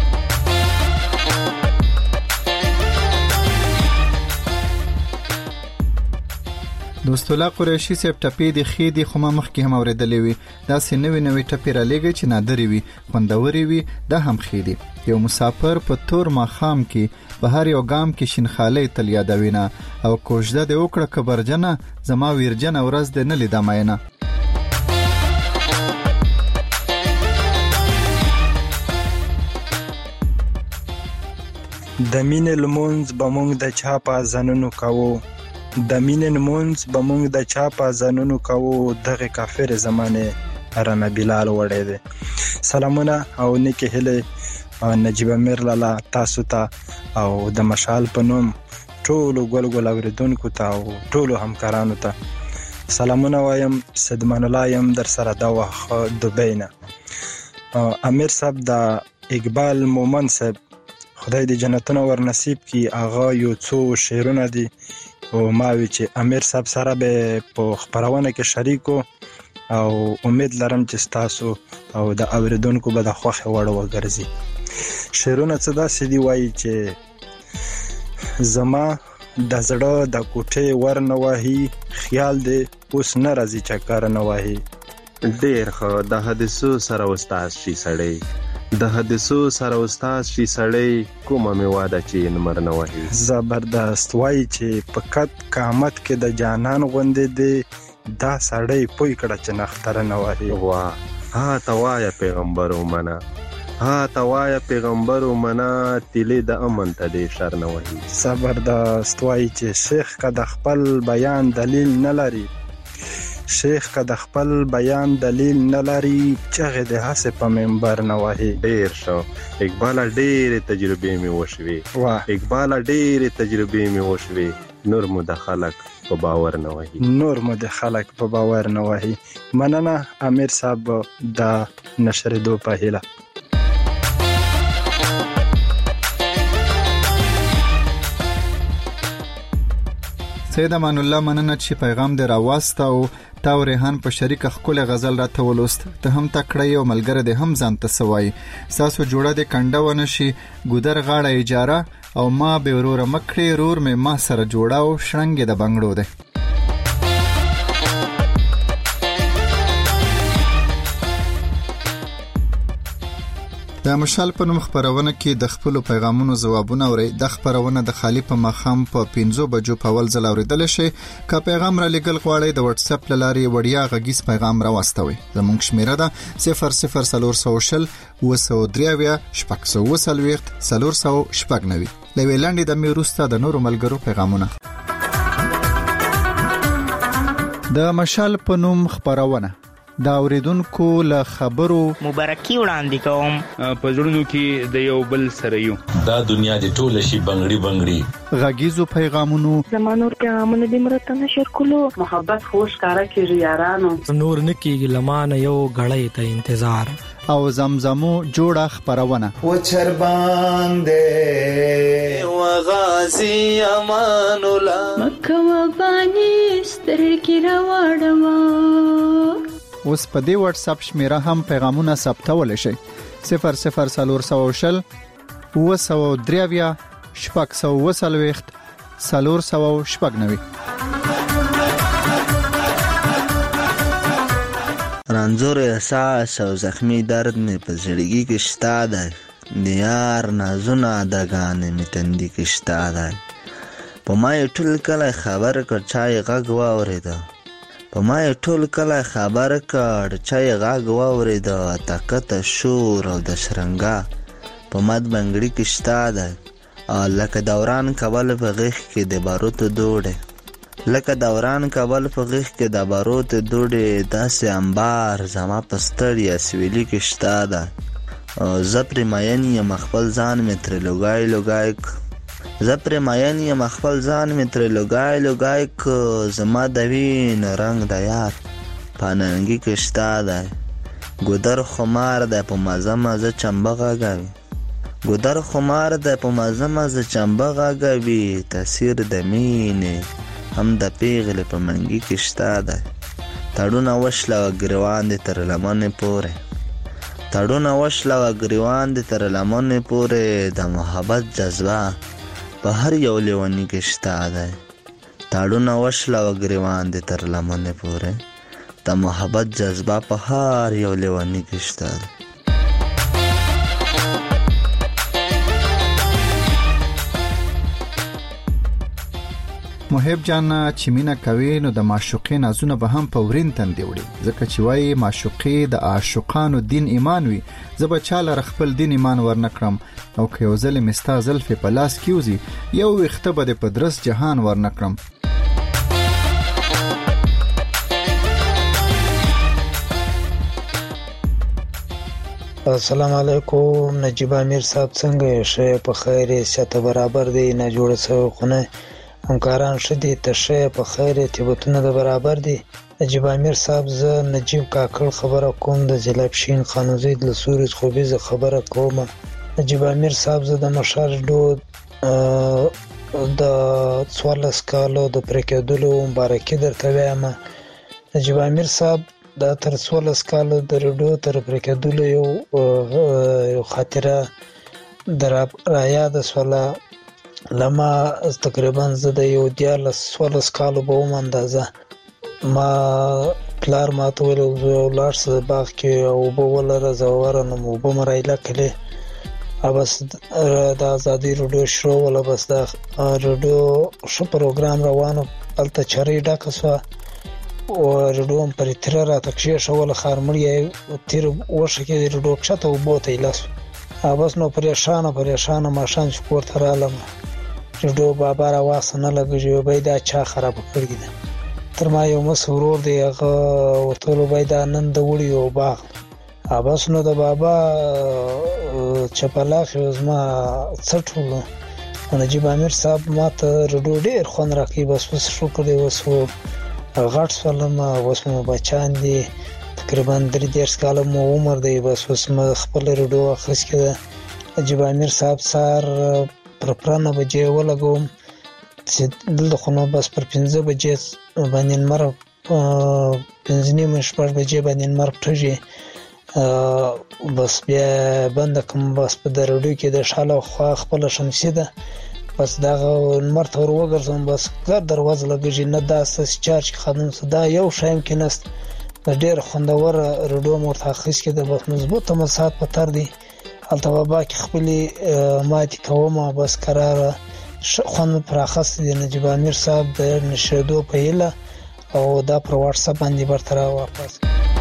دوست الله قریشي صاحب ټپې د خې د خو ما مخکې هم اوریدلې وي. دا سې نوې نوې ټپې را لېږي چې نادرې وي خوندورې وي. دا هم خې دي یو مسافر په تور ماښام کې په هر یو ګام کې شینخالۍ تل یادوینه او کوژده دې وکړه کبرجنه زما ویرجنه ورځ دې نه لیده مینه. د مینې لمونځ به مونږ د چا په اذانونو کوو د مینې لمونځ به مونږ د چا په اذانونو کوو دغه کافر زمانه رانه بلال وړی دی. سلامونه او نیکې هیلې نجیب امیر لالا تاسو ته او د مشال په نوم ټولو ګل ګل اوریدونکو ته او ټولو همکارانو ته سلامونه وایم. صدمان الله یم در سره دا وخت دبی نه. امیر صاحب د اقبال مومن صاحب خدای دې جنتونه ور نصیب کی هغه یو څو شعرونه دي او ما وی چې امیر صاحب سره به په خبرونه کې شریکو او امید لرم چې تاسو او د اوریدونکو به د خوښه وړ وګرځي. شعرونه څه داسې دی وایي چې زما د زړه د کوټې ور نه وهي خیال دې اوس نه راځي چکر نه وهي. ډیر خو د حدیثو سره استاد شي سړی د حدیثو سره استاد شي سړی کومه می واده چې نمر نه وهي. زبردست وایي چې په کټ قامت کې د جانان غوندې دی دا سړی پوی کړه چې نختره نه وهي. واه ها توایا پیغمبر ومنه ها توایا پیغمبر ومنه تیلې د امن ته دې شر نه وهي. زبردست وایي چې شیخ که د خپل بیان دلیل نه لري شیخ که د خپل بیان دلیل نه لري چغې د هسې په منبر نه وهي. ډیر شو اقبال ډېرې تجربې مې وشوې اقبال ډېرې تجربې مې وشوې نور مو د خلک په باور نه وهي نور مو د خلک په باور نه وهي. مننه امیر صاحب د نشریدو په هیله. سید امان الله مننه چې پیغام دې راوسته او تا او ریحان په شریک خپل غزل راته ولوست. ته هم تکړه او ملګری دې هم ځان ته سوای. ساسو جوړه دې کنده ونشي ګودر غاړه اجاره او ما به ورور مکړې رور مې ما سره جوړاو شړنګ د بنگړو ده. د مشال په نوم خبرونه کې د خپل پیغامونو ځوابونه اوري. د خبرونه د خالی په مخام په پنځو بجو په ول ځل اوریدل شي. کا پیغام را لګل غواړي د واتس اپ لاري وړیا غږیز پیغام را واستوي. زموږ شمیره ده صفر صفر صفر صفر وسو دریاویا شپږ سو وسلويخت صفر صفر شپږ نوي. لویلاندې د میروستا د نورو ملګرو پیغامونه. د مشال په نوم خبرونه دا اوریدونکو له خبرو مبارکي وړاندې کوم. په ژوندونو کې د یو بل سره یو دا دنیا د ټول شي بنگړي بنگړي غږیزو پیغامونو زمانور پیغامونه د مرته نشر کولو محبت خوش کارا کې یارانو نور نکیږي لمانه یو غړې ته انتظار او زمزمو جوړه خبرونه و چربان دې و غازی امان الله مکه و بانی سترګې راوړم. اوس په دې واتس اپ شمیره هم پیغامونه ثبتول شي. صفر صفر صفر صفر وسو دریاویا شپږ سو وسلويخت صفر صفر شپږ نوي. رنځور احساس او زخمی درد می په زړګي کې شتا ده. دیار نازونه دګانې می تندې کې شتا ده. په ما ټول کله خبر کړ چای غږ واورېده. په ما ټول کله خبر کړ چای غږ واورېده. طاقت شور او د شرنګا په مد بنگړي کې شتا ده. لکه دوران کول په غیږ کې د باروتو دوړې لکه دوران کول په غیږ کې د باروتو دوړې داسې انبار زما په ستړیا سویلي کې شتا ده. زپر ماین یم خپل ځان مې تر لوګای لوګای زپر ماین یم خپل ځان مې تر لوګای لوګای ک زما د وین رنگ د یار پاننګي کې شتا ده. ګودر خمار ده په مزه مزه چمبه غاګوي ګودر خمار ده په مزه مزه چمبه غاګوي. تاثیر د مینې هم د پیغلې په منګي کې شتا ده. تړونه وشله و ګریوان دې تر لمنې پورې تړونه وشله و ګریوان دې تر لمنې پورې. د محبت جذبه په هر یو لیونی کې شتا ده. تړونه وشله و ګریوان دې تر لمنې پورې د محبت جذبه په هر یو لیونی کې شتا ده. محب جان چې مینا کوي نو د معشوقې نازونه به هم په ورین تندې وړي. ځکه چې وایي معشوقې د عاشقانو دین ایمان وي. زه به چاله خپل دین ایمان ورنکړم او که یو ځل مستا زلفې په لاس کیوزي یو وخته به د پدرس جهان ورنکړم. السلام علیکم نجیب امیر صاحب څنګه شه په خیر سته برابر دی نه جوړ سو خونه همکاران شدي ته شه په خیر تیبتونه د برابر دي. نجیب امیر صاحب زه نجیب کاکل خبره کوم د جلبشین خانوزید له سورج خوبي زه خبره کوم. نجیب امیر صاحب زه د مشال ډو د څوارلس کالو د پریکېدلو مبارکي درته وایم. نجیب امیر صاحب دا تر څوارلس کالو د رډو تر پریکېدلو یو خاطره در را یاد سوله. لما تقریبا زه د یو دیارلس څوارلس کالو به وم اندازه. ما پلار ما ته ویل ولاړ شه باغ کې اوبه ولره زه ورنم اوبه مې رایله کړې. بس د ازادي رډیو شروع وله بس د رډیو ښه پروګرام روان و. هلته چرۍ ډکه سوه او رډیو هم پرې تیره راته کښېښوله خارمړی تیر وښه کې د رډیو کښته اوبو ته ایله سو. بس نو پریشانه پریشانه ماښام چې کور ته رالم رډیو بابا راواسته نه لګېږي وایي دا چا خرابه کړې ده. تر ما یو مس ورور دی هغه ورته ویل وایي دا نن د وړي یو باغ. بس نو د بابا چپلاخ یو زما څټ و. نجیب امیر صاحب ما ته رډیو ډېر خوند راکوي. بس اوس شکر دی اوس غټ شولم اوس مو بچیان دي تقریبا درې دېرش کاله مو عمر دی. بس اوس مې خپله رډیو اخیستې ده. نجیب امیر صاحب سهار پر پرانه بجې ولګوم چې دلته خو نو بس پر پنځه بجې باندې لمر پنځه نیمې شپږ بجې باندې لمر پټېږي، بس بیا بنده کوم بس په دروډو کې د شاله خوا خپله شمسي ده، بس دغه لمر ته ور وګرځوم، بس ګر دروازه لګېږي، نه دا ستاسې چارج کې خدم څه دا یو شی هم کې نست، ډېر خوندوره روډو مو ورته اخیستې ده، بس مضبوطه مساحت په تر دی، هلته به باقي خپلې ماتې کوم، بس قراره خوند پر اخیستی دی. نجیب امیر صاحب د نشریدو په هیله او دا پر واټساپ باندې برته را واپس.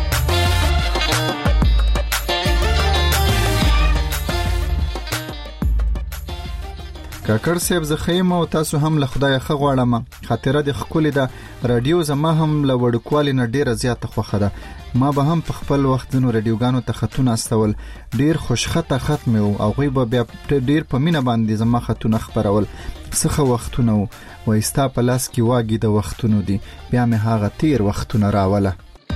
کاکړ صاحب زه ښه یم او تاسو هم له خدایه ښه غواړم. خاطره دې ښکلې ده. راډیو زما هم له وړوکوالي نه ډېره زیاته خوښه ده. ما به هم په خپل وخت ځینو راډیوګانو ته خطونه استول، ډېر خوشخطه خط مې و، هغوی به بیا ډېر په مینه باندې زما خطونه خپرول. څه ښه وختونه و، وایي ستا په لاس کې واګي د وختونو دي، بیا مې هغه تیر وختونه راوله.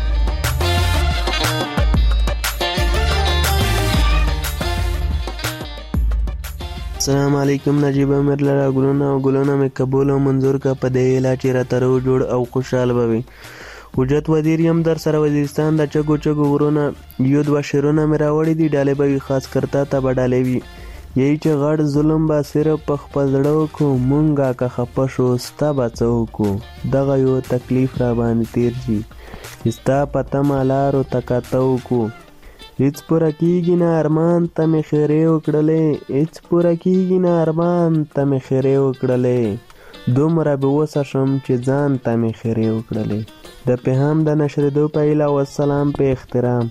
السلام علیکم. نجیب امیر لرا ګلونه او ګلونه مې قبول او منظور کا په دې لا چې را ترو جوړ او خوشاله بوي. حجت وزیر یم در سره وزیرستان د چګو چګو ورونه یو دوا شیرونه مې راوړي دي، ډالې به خاص کرتا ته بډالې وي. یی چې غړ ظلم با صرف په خپل ډړو کو مونږه کا خپه شو ستا بچو کو، دغه یو تکلیف را باندې تیر شي ستا پته مالارو تکاتو کو. هیڅ پوره کیږي نه ارمان ته مې خیرې وکړلې، هیڅ پوره کیږي نه ارمان ته مې خیرې وکړلې، دومره به وسه شم چې ځان ته مې خیرې وکړلې. د پیغام د نشریدو په هیله والسلام په احترام.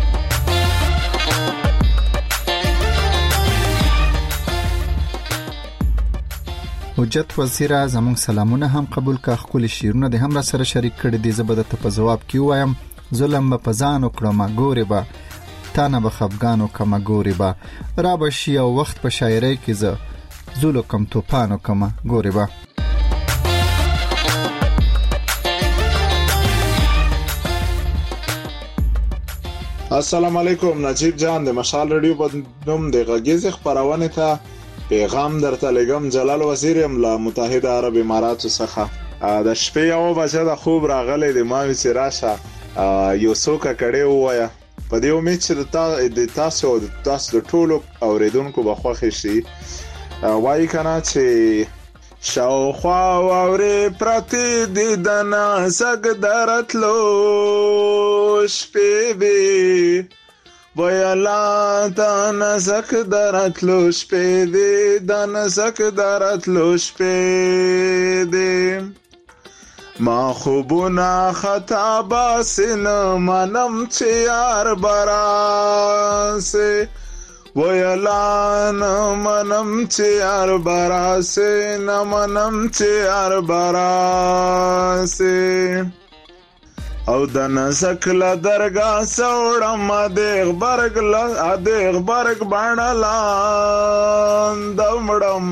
حجت وزیره زمونږ سلامونه هم قبول کا، ښکلي شعرونه دې هم را سره شریک کړي دي. زه به درته په ځواب کې ووایم ظلم به په ځان وکړم ګورې به تا نه به خفګان وکړمه ګورې به، را به شي او وخت په شاعرۍ کې زه زول وکړم توپان وکړمه ګورې به. السلام علیکم. نجیب جان د مشال رادیو په نوم د غږیز خبرونه ته پیغام درته لګم. جلال وزیر یم له متحده عرب اماراتو څخه. د شپې یو بجه د خوب راغلی د ما وی راشه یو څوک کړي وایا په دې امید چې د تاسو او د تاسو د ټولو اوریدونکو بخوخه شي. وایي کنه چې شاوخوا واورې پرتی دي د نازک درتلو شپې وي، ویلا د نازک درتلو شپې دي، د نازک درتلو شپې دي، ما خوبونه خطا باسن منم چې یار براسه، ویلا نه منم چې یار براسه، نه منم چې یار براسه، او د نزک له درګه سوړم دیغ برګ له دیغ برګ باندې لاندمړم،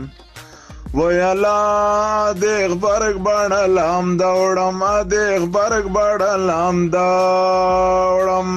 ویلا دیغ برګ باندې لام دوړم، دیغ برګ باندې لام دوړم،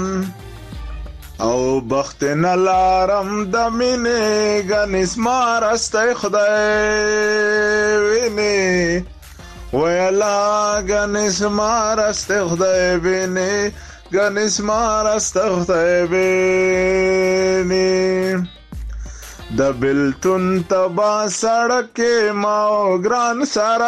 او بخت نلارم د مینې غنس مارسته خدای ویني، ویلا غنس مارسته خدای ویني، غنس مارسته خدای ویني، د بلتون تبا سړک ما ګران سارا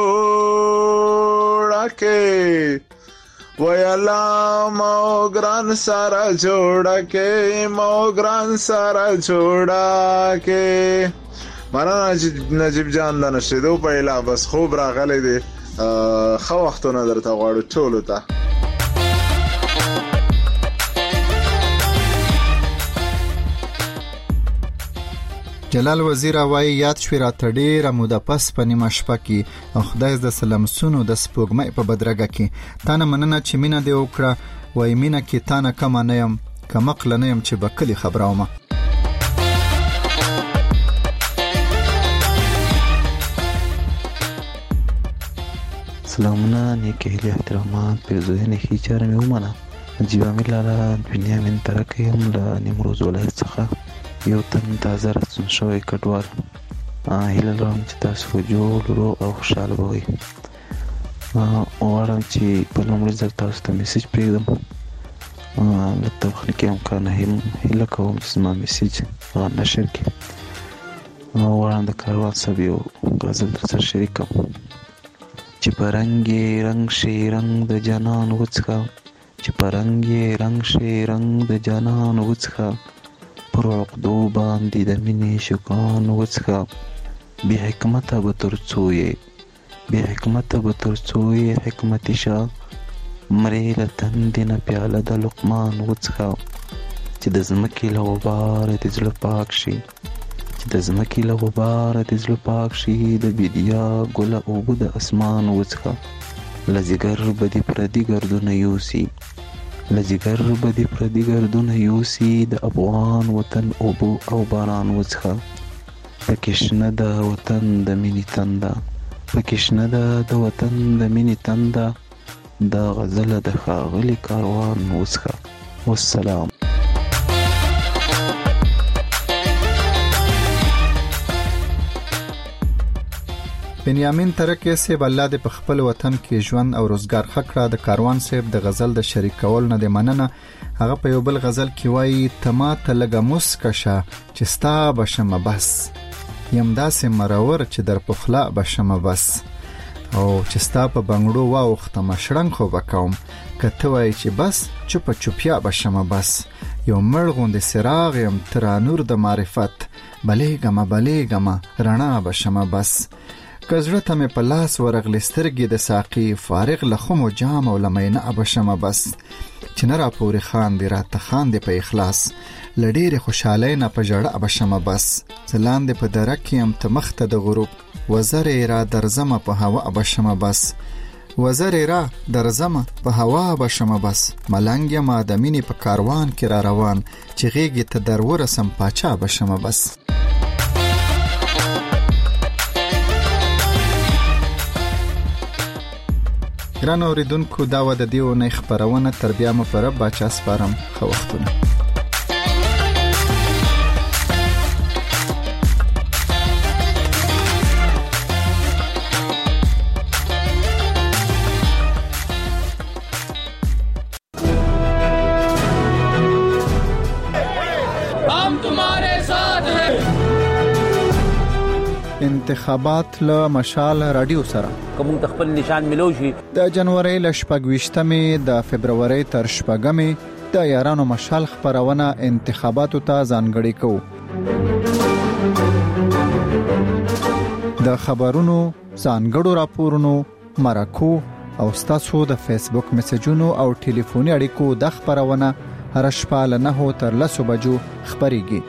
جوړکه، ویلا ما ګران سارا جوړکه، ما ګران سارا جوړکه. مولانا نجیب جان د نشریدو په اله بس خوب راغلی دی. ښه وختونه درته غواړو ټولو ته. جلال وزیر وایي یاد شوې راته ډېره موده پس په نیمه شپه کې، او خدای د سلمسونو د سپوږمۍ په بدرګه کې تا نه مننه چې مینه دې وکړه، وایي مینه کې تا نه کمه نه یم، کمقله نه یم چې به کلي خبرومه. سلامونه، نیکې هیلې احترامات، پیرزوینې ښې چاره مې ومنه. نجیب امیر لالا بنیامین ترکی یم له نیمروز ولایت څخه، یو تن تازه راستون شوی کډوال. هیله لرم چې تاسو جوړ روغ او خوشحاله به وئ. غواړم چې په لومړي ځل تاسو ته میسیج پرېږدم، له تخنیکي امکانه هیله کوم چې زما میسیج هغه نشر کړي. غواړم د کاروان صاحب یو غزل درسره شریک کړم چې په رنګ یې رنګ شي رنګ د جانان وڅښه، چې په رنګ یې رنګ شي رنګ د جانان وڅښه، پر عقدو باندې د مینې شکان وڅښه، بې حکمته به تر څو یې بې حکمته به تر څو یې حکمتي شه، مرې له تندې نه پیاله د لقمان وڅښه، چې د ځمکې له غباره د زړه پاک شي، چې د ځمکې له غباره د زړه پاک شي، د بیدیا ګله اوبه د اسمان وڅښه، له ځیګر به دې پردي ګردونه یوسي، له ځیګر به دې پردي ګردونه یوسي، د افغان وطن اوبه او باران وڅښه، پکې شنه ده وطن د مینې تنده، پکې شنه ده د وطن د مینې تنده، دا غزله د ښاغلي کاروان وڅښه. والسلام. بنیامین ترکی صاحب الله دې په خپل وطن کې ژوند او روزګار ښه کړه. د کاروان صاحب د غزل د شریک کول نه د مننه. هغه په یو بل غزل کې وایي ته ما ته لږه مسکه شه چې ستا بشمه بس، یم داسې مرور چې در پخلا بشمه بس، او چې ستا په بنګړو واوختمه شړنګ خو به کوم، که ته وایي چې بس چوپه چوپیا بشمه بس، یو مړ غوندې څراغ یم ترا نور د معرفت، بلیږمه بلیږمه رڼا بشمه بس، که زړه ته مې په لاس ورغلې سترګې د ساقي، فارغ له خمو جام او له مینه بشمه بس، چې نه را پورې خاندې راته خاندې په اخلاص، له ډېرې خوشحالۍ نه په ژړه بشمه بس، زه لاندې په دره کې یم ته مخته د غروب، وزرې را درځمه په هوا بشمه بس، وزرې را درځمه په هوا بشمه بس، ملنګ یم د مینې په کاروان کې را روان، چې غېږې ته در ورسم پاچا بشمه بس. ګران اوریدونکو، دا و د دې اونۍ خپرونه. تر بیا مو په رب باچا سپارم. ښه وختونه. انتخابات له مشال رادیو سره کوم خپل نشان ملو شي د جنوري ل شپږویشتمې د فبرवरी تر شپږمې د یارانو مشال خبرونه انتخاباتو ته ځانګړي کوو. د خبرونو ځانګړو راپورونو مرکو او ستاسو د فیسبوک میسجونو او ټلیفوني اړیکو د خبرونه هر شپه له نه تر لسو بجو خبريږي.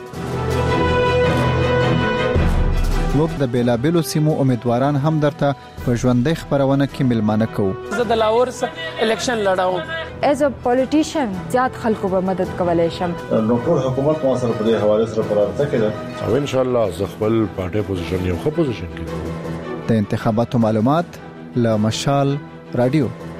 موږ د بیلابلو سیمو امیدواران هم درته په ژوندۍ خبرونه کې ملمانه کوو. زه د لاهور الیکشن لړاوم. ایز ا پولیټیشن زیات خلکو به مدد کولای شم. نو ټول حکومت مو سره په دې حواله سره پرارته کړه او ان شاء الله زه خپل پارټي پوزیشن یو ښه پوزیشن کې. د انتخاباتو معلومات له مشال رادیو.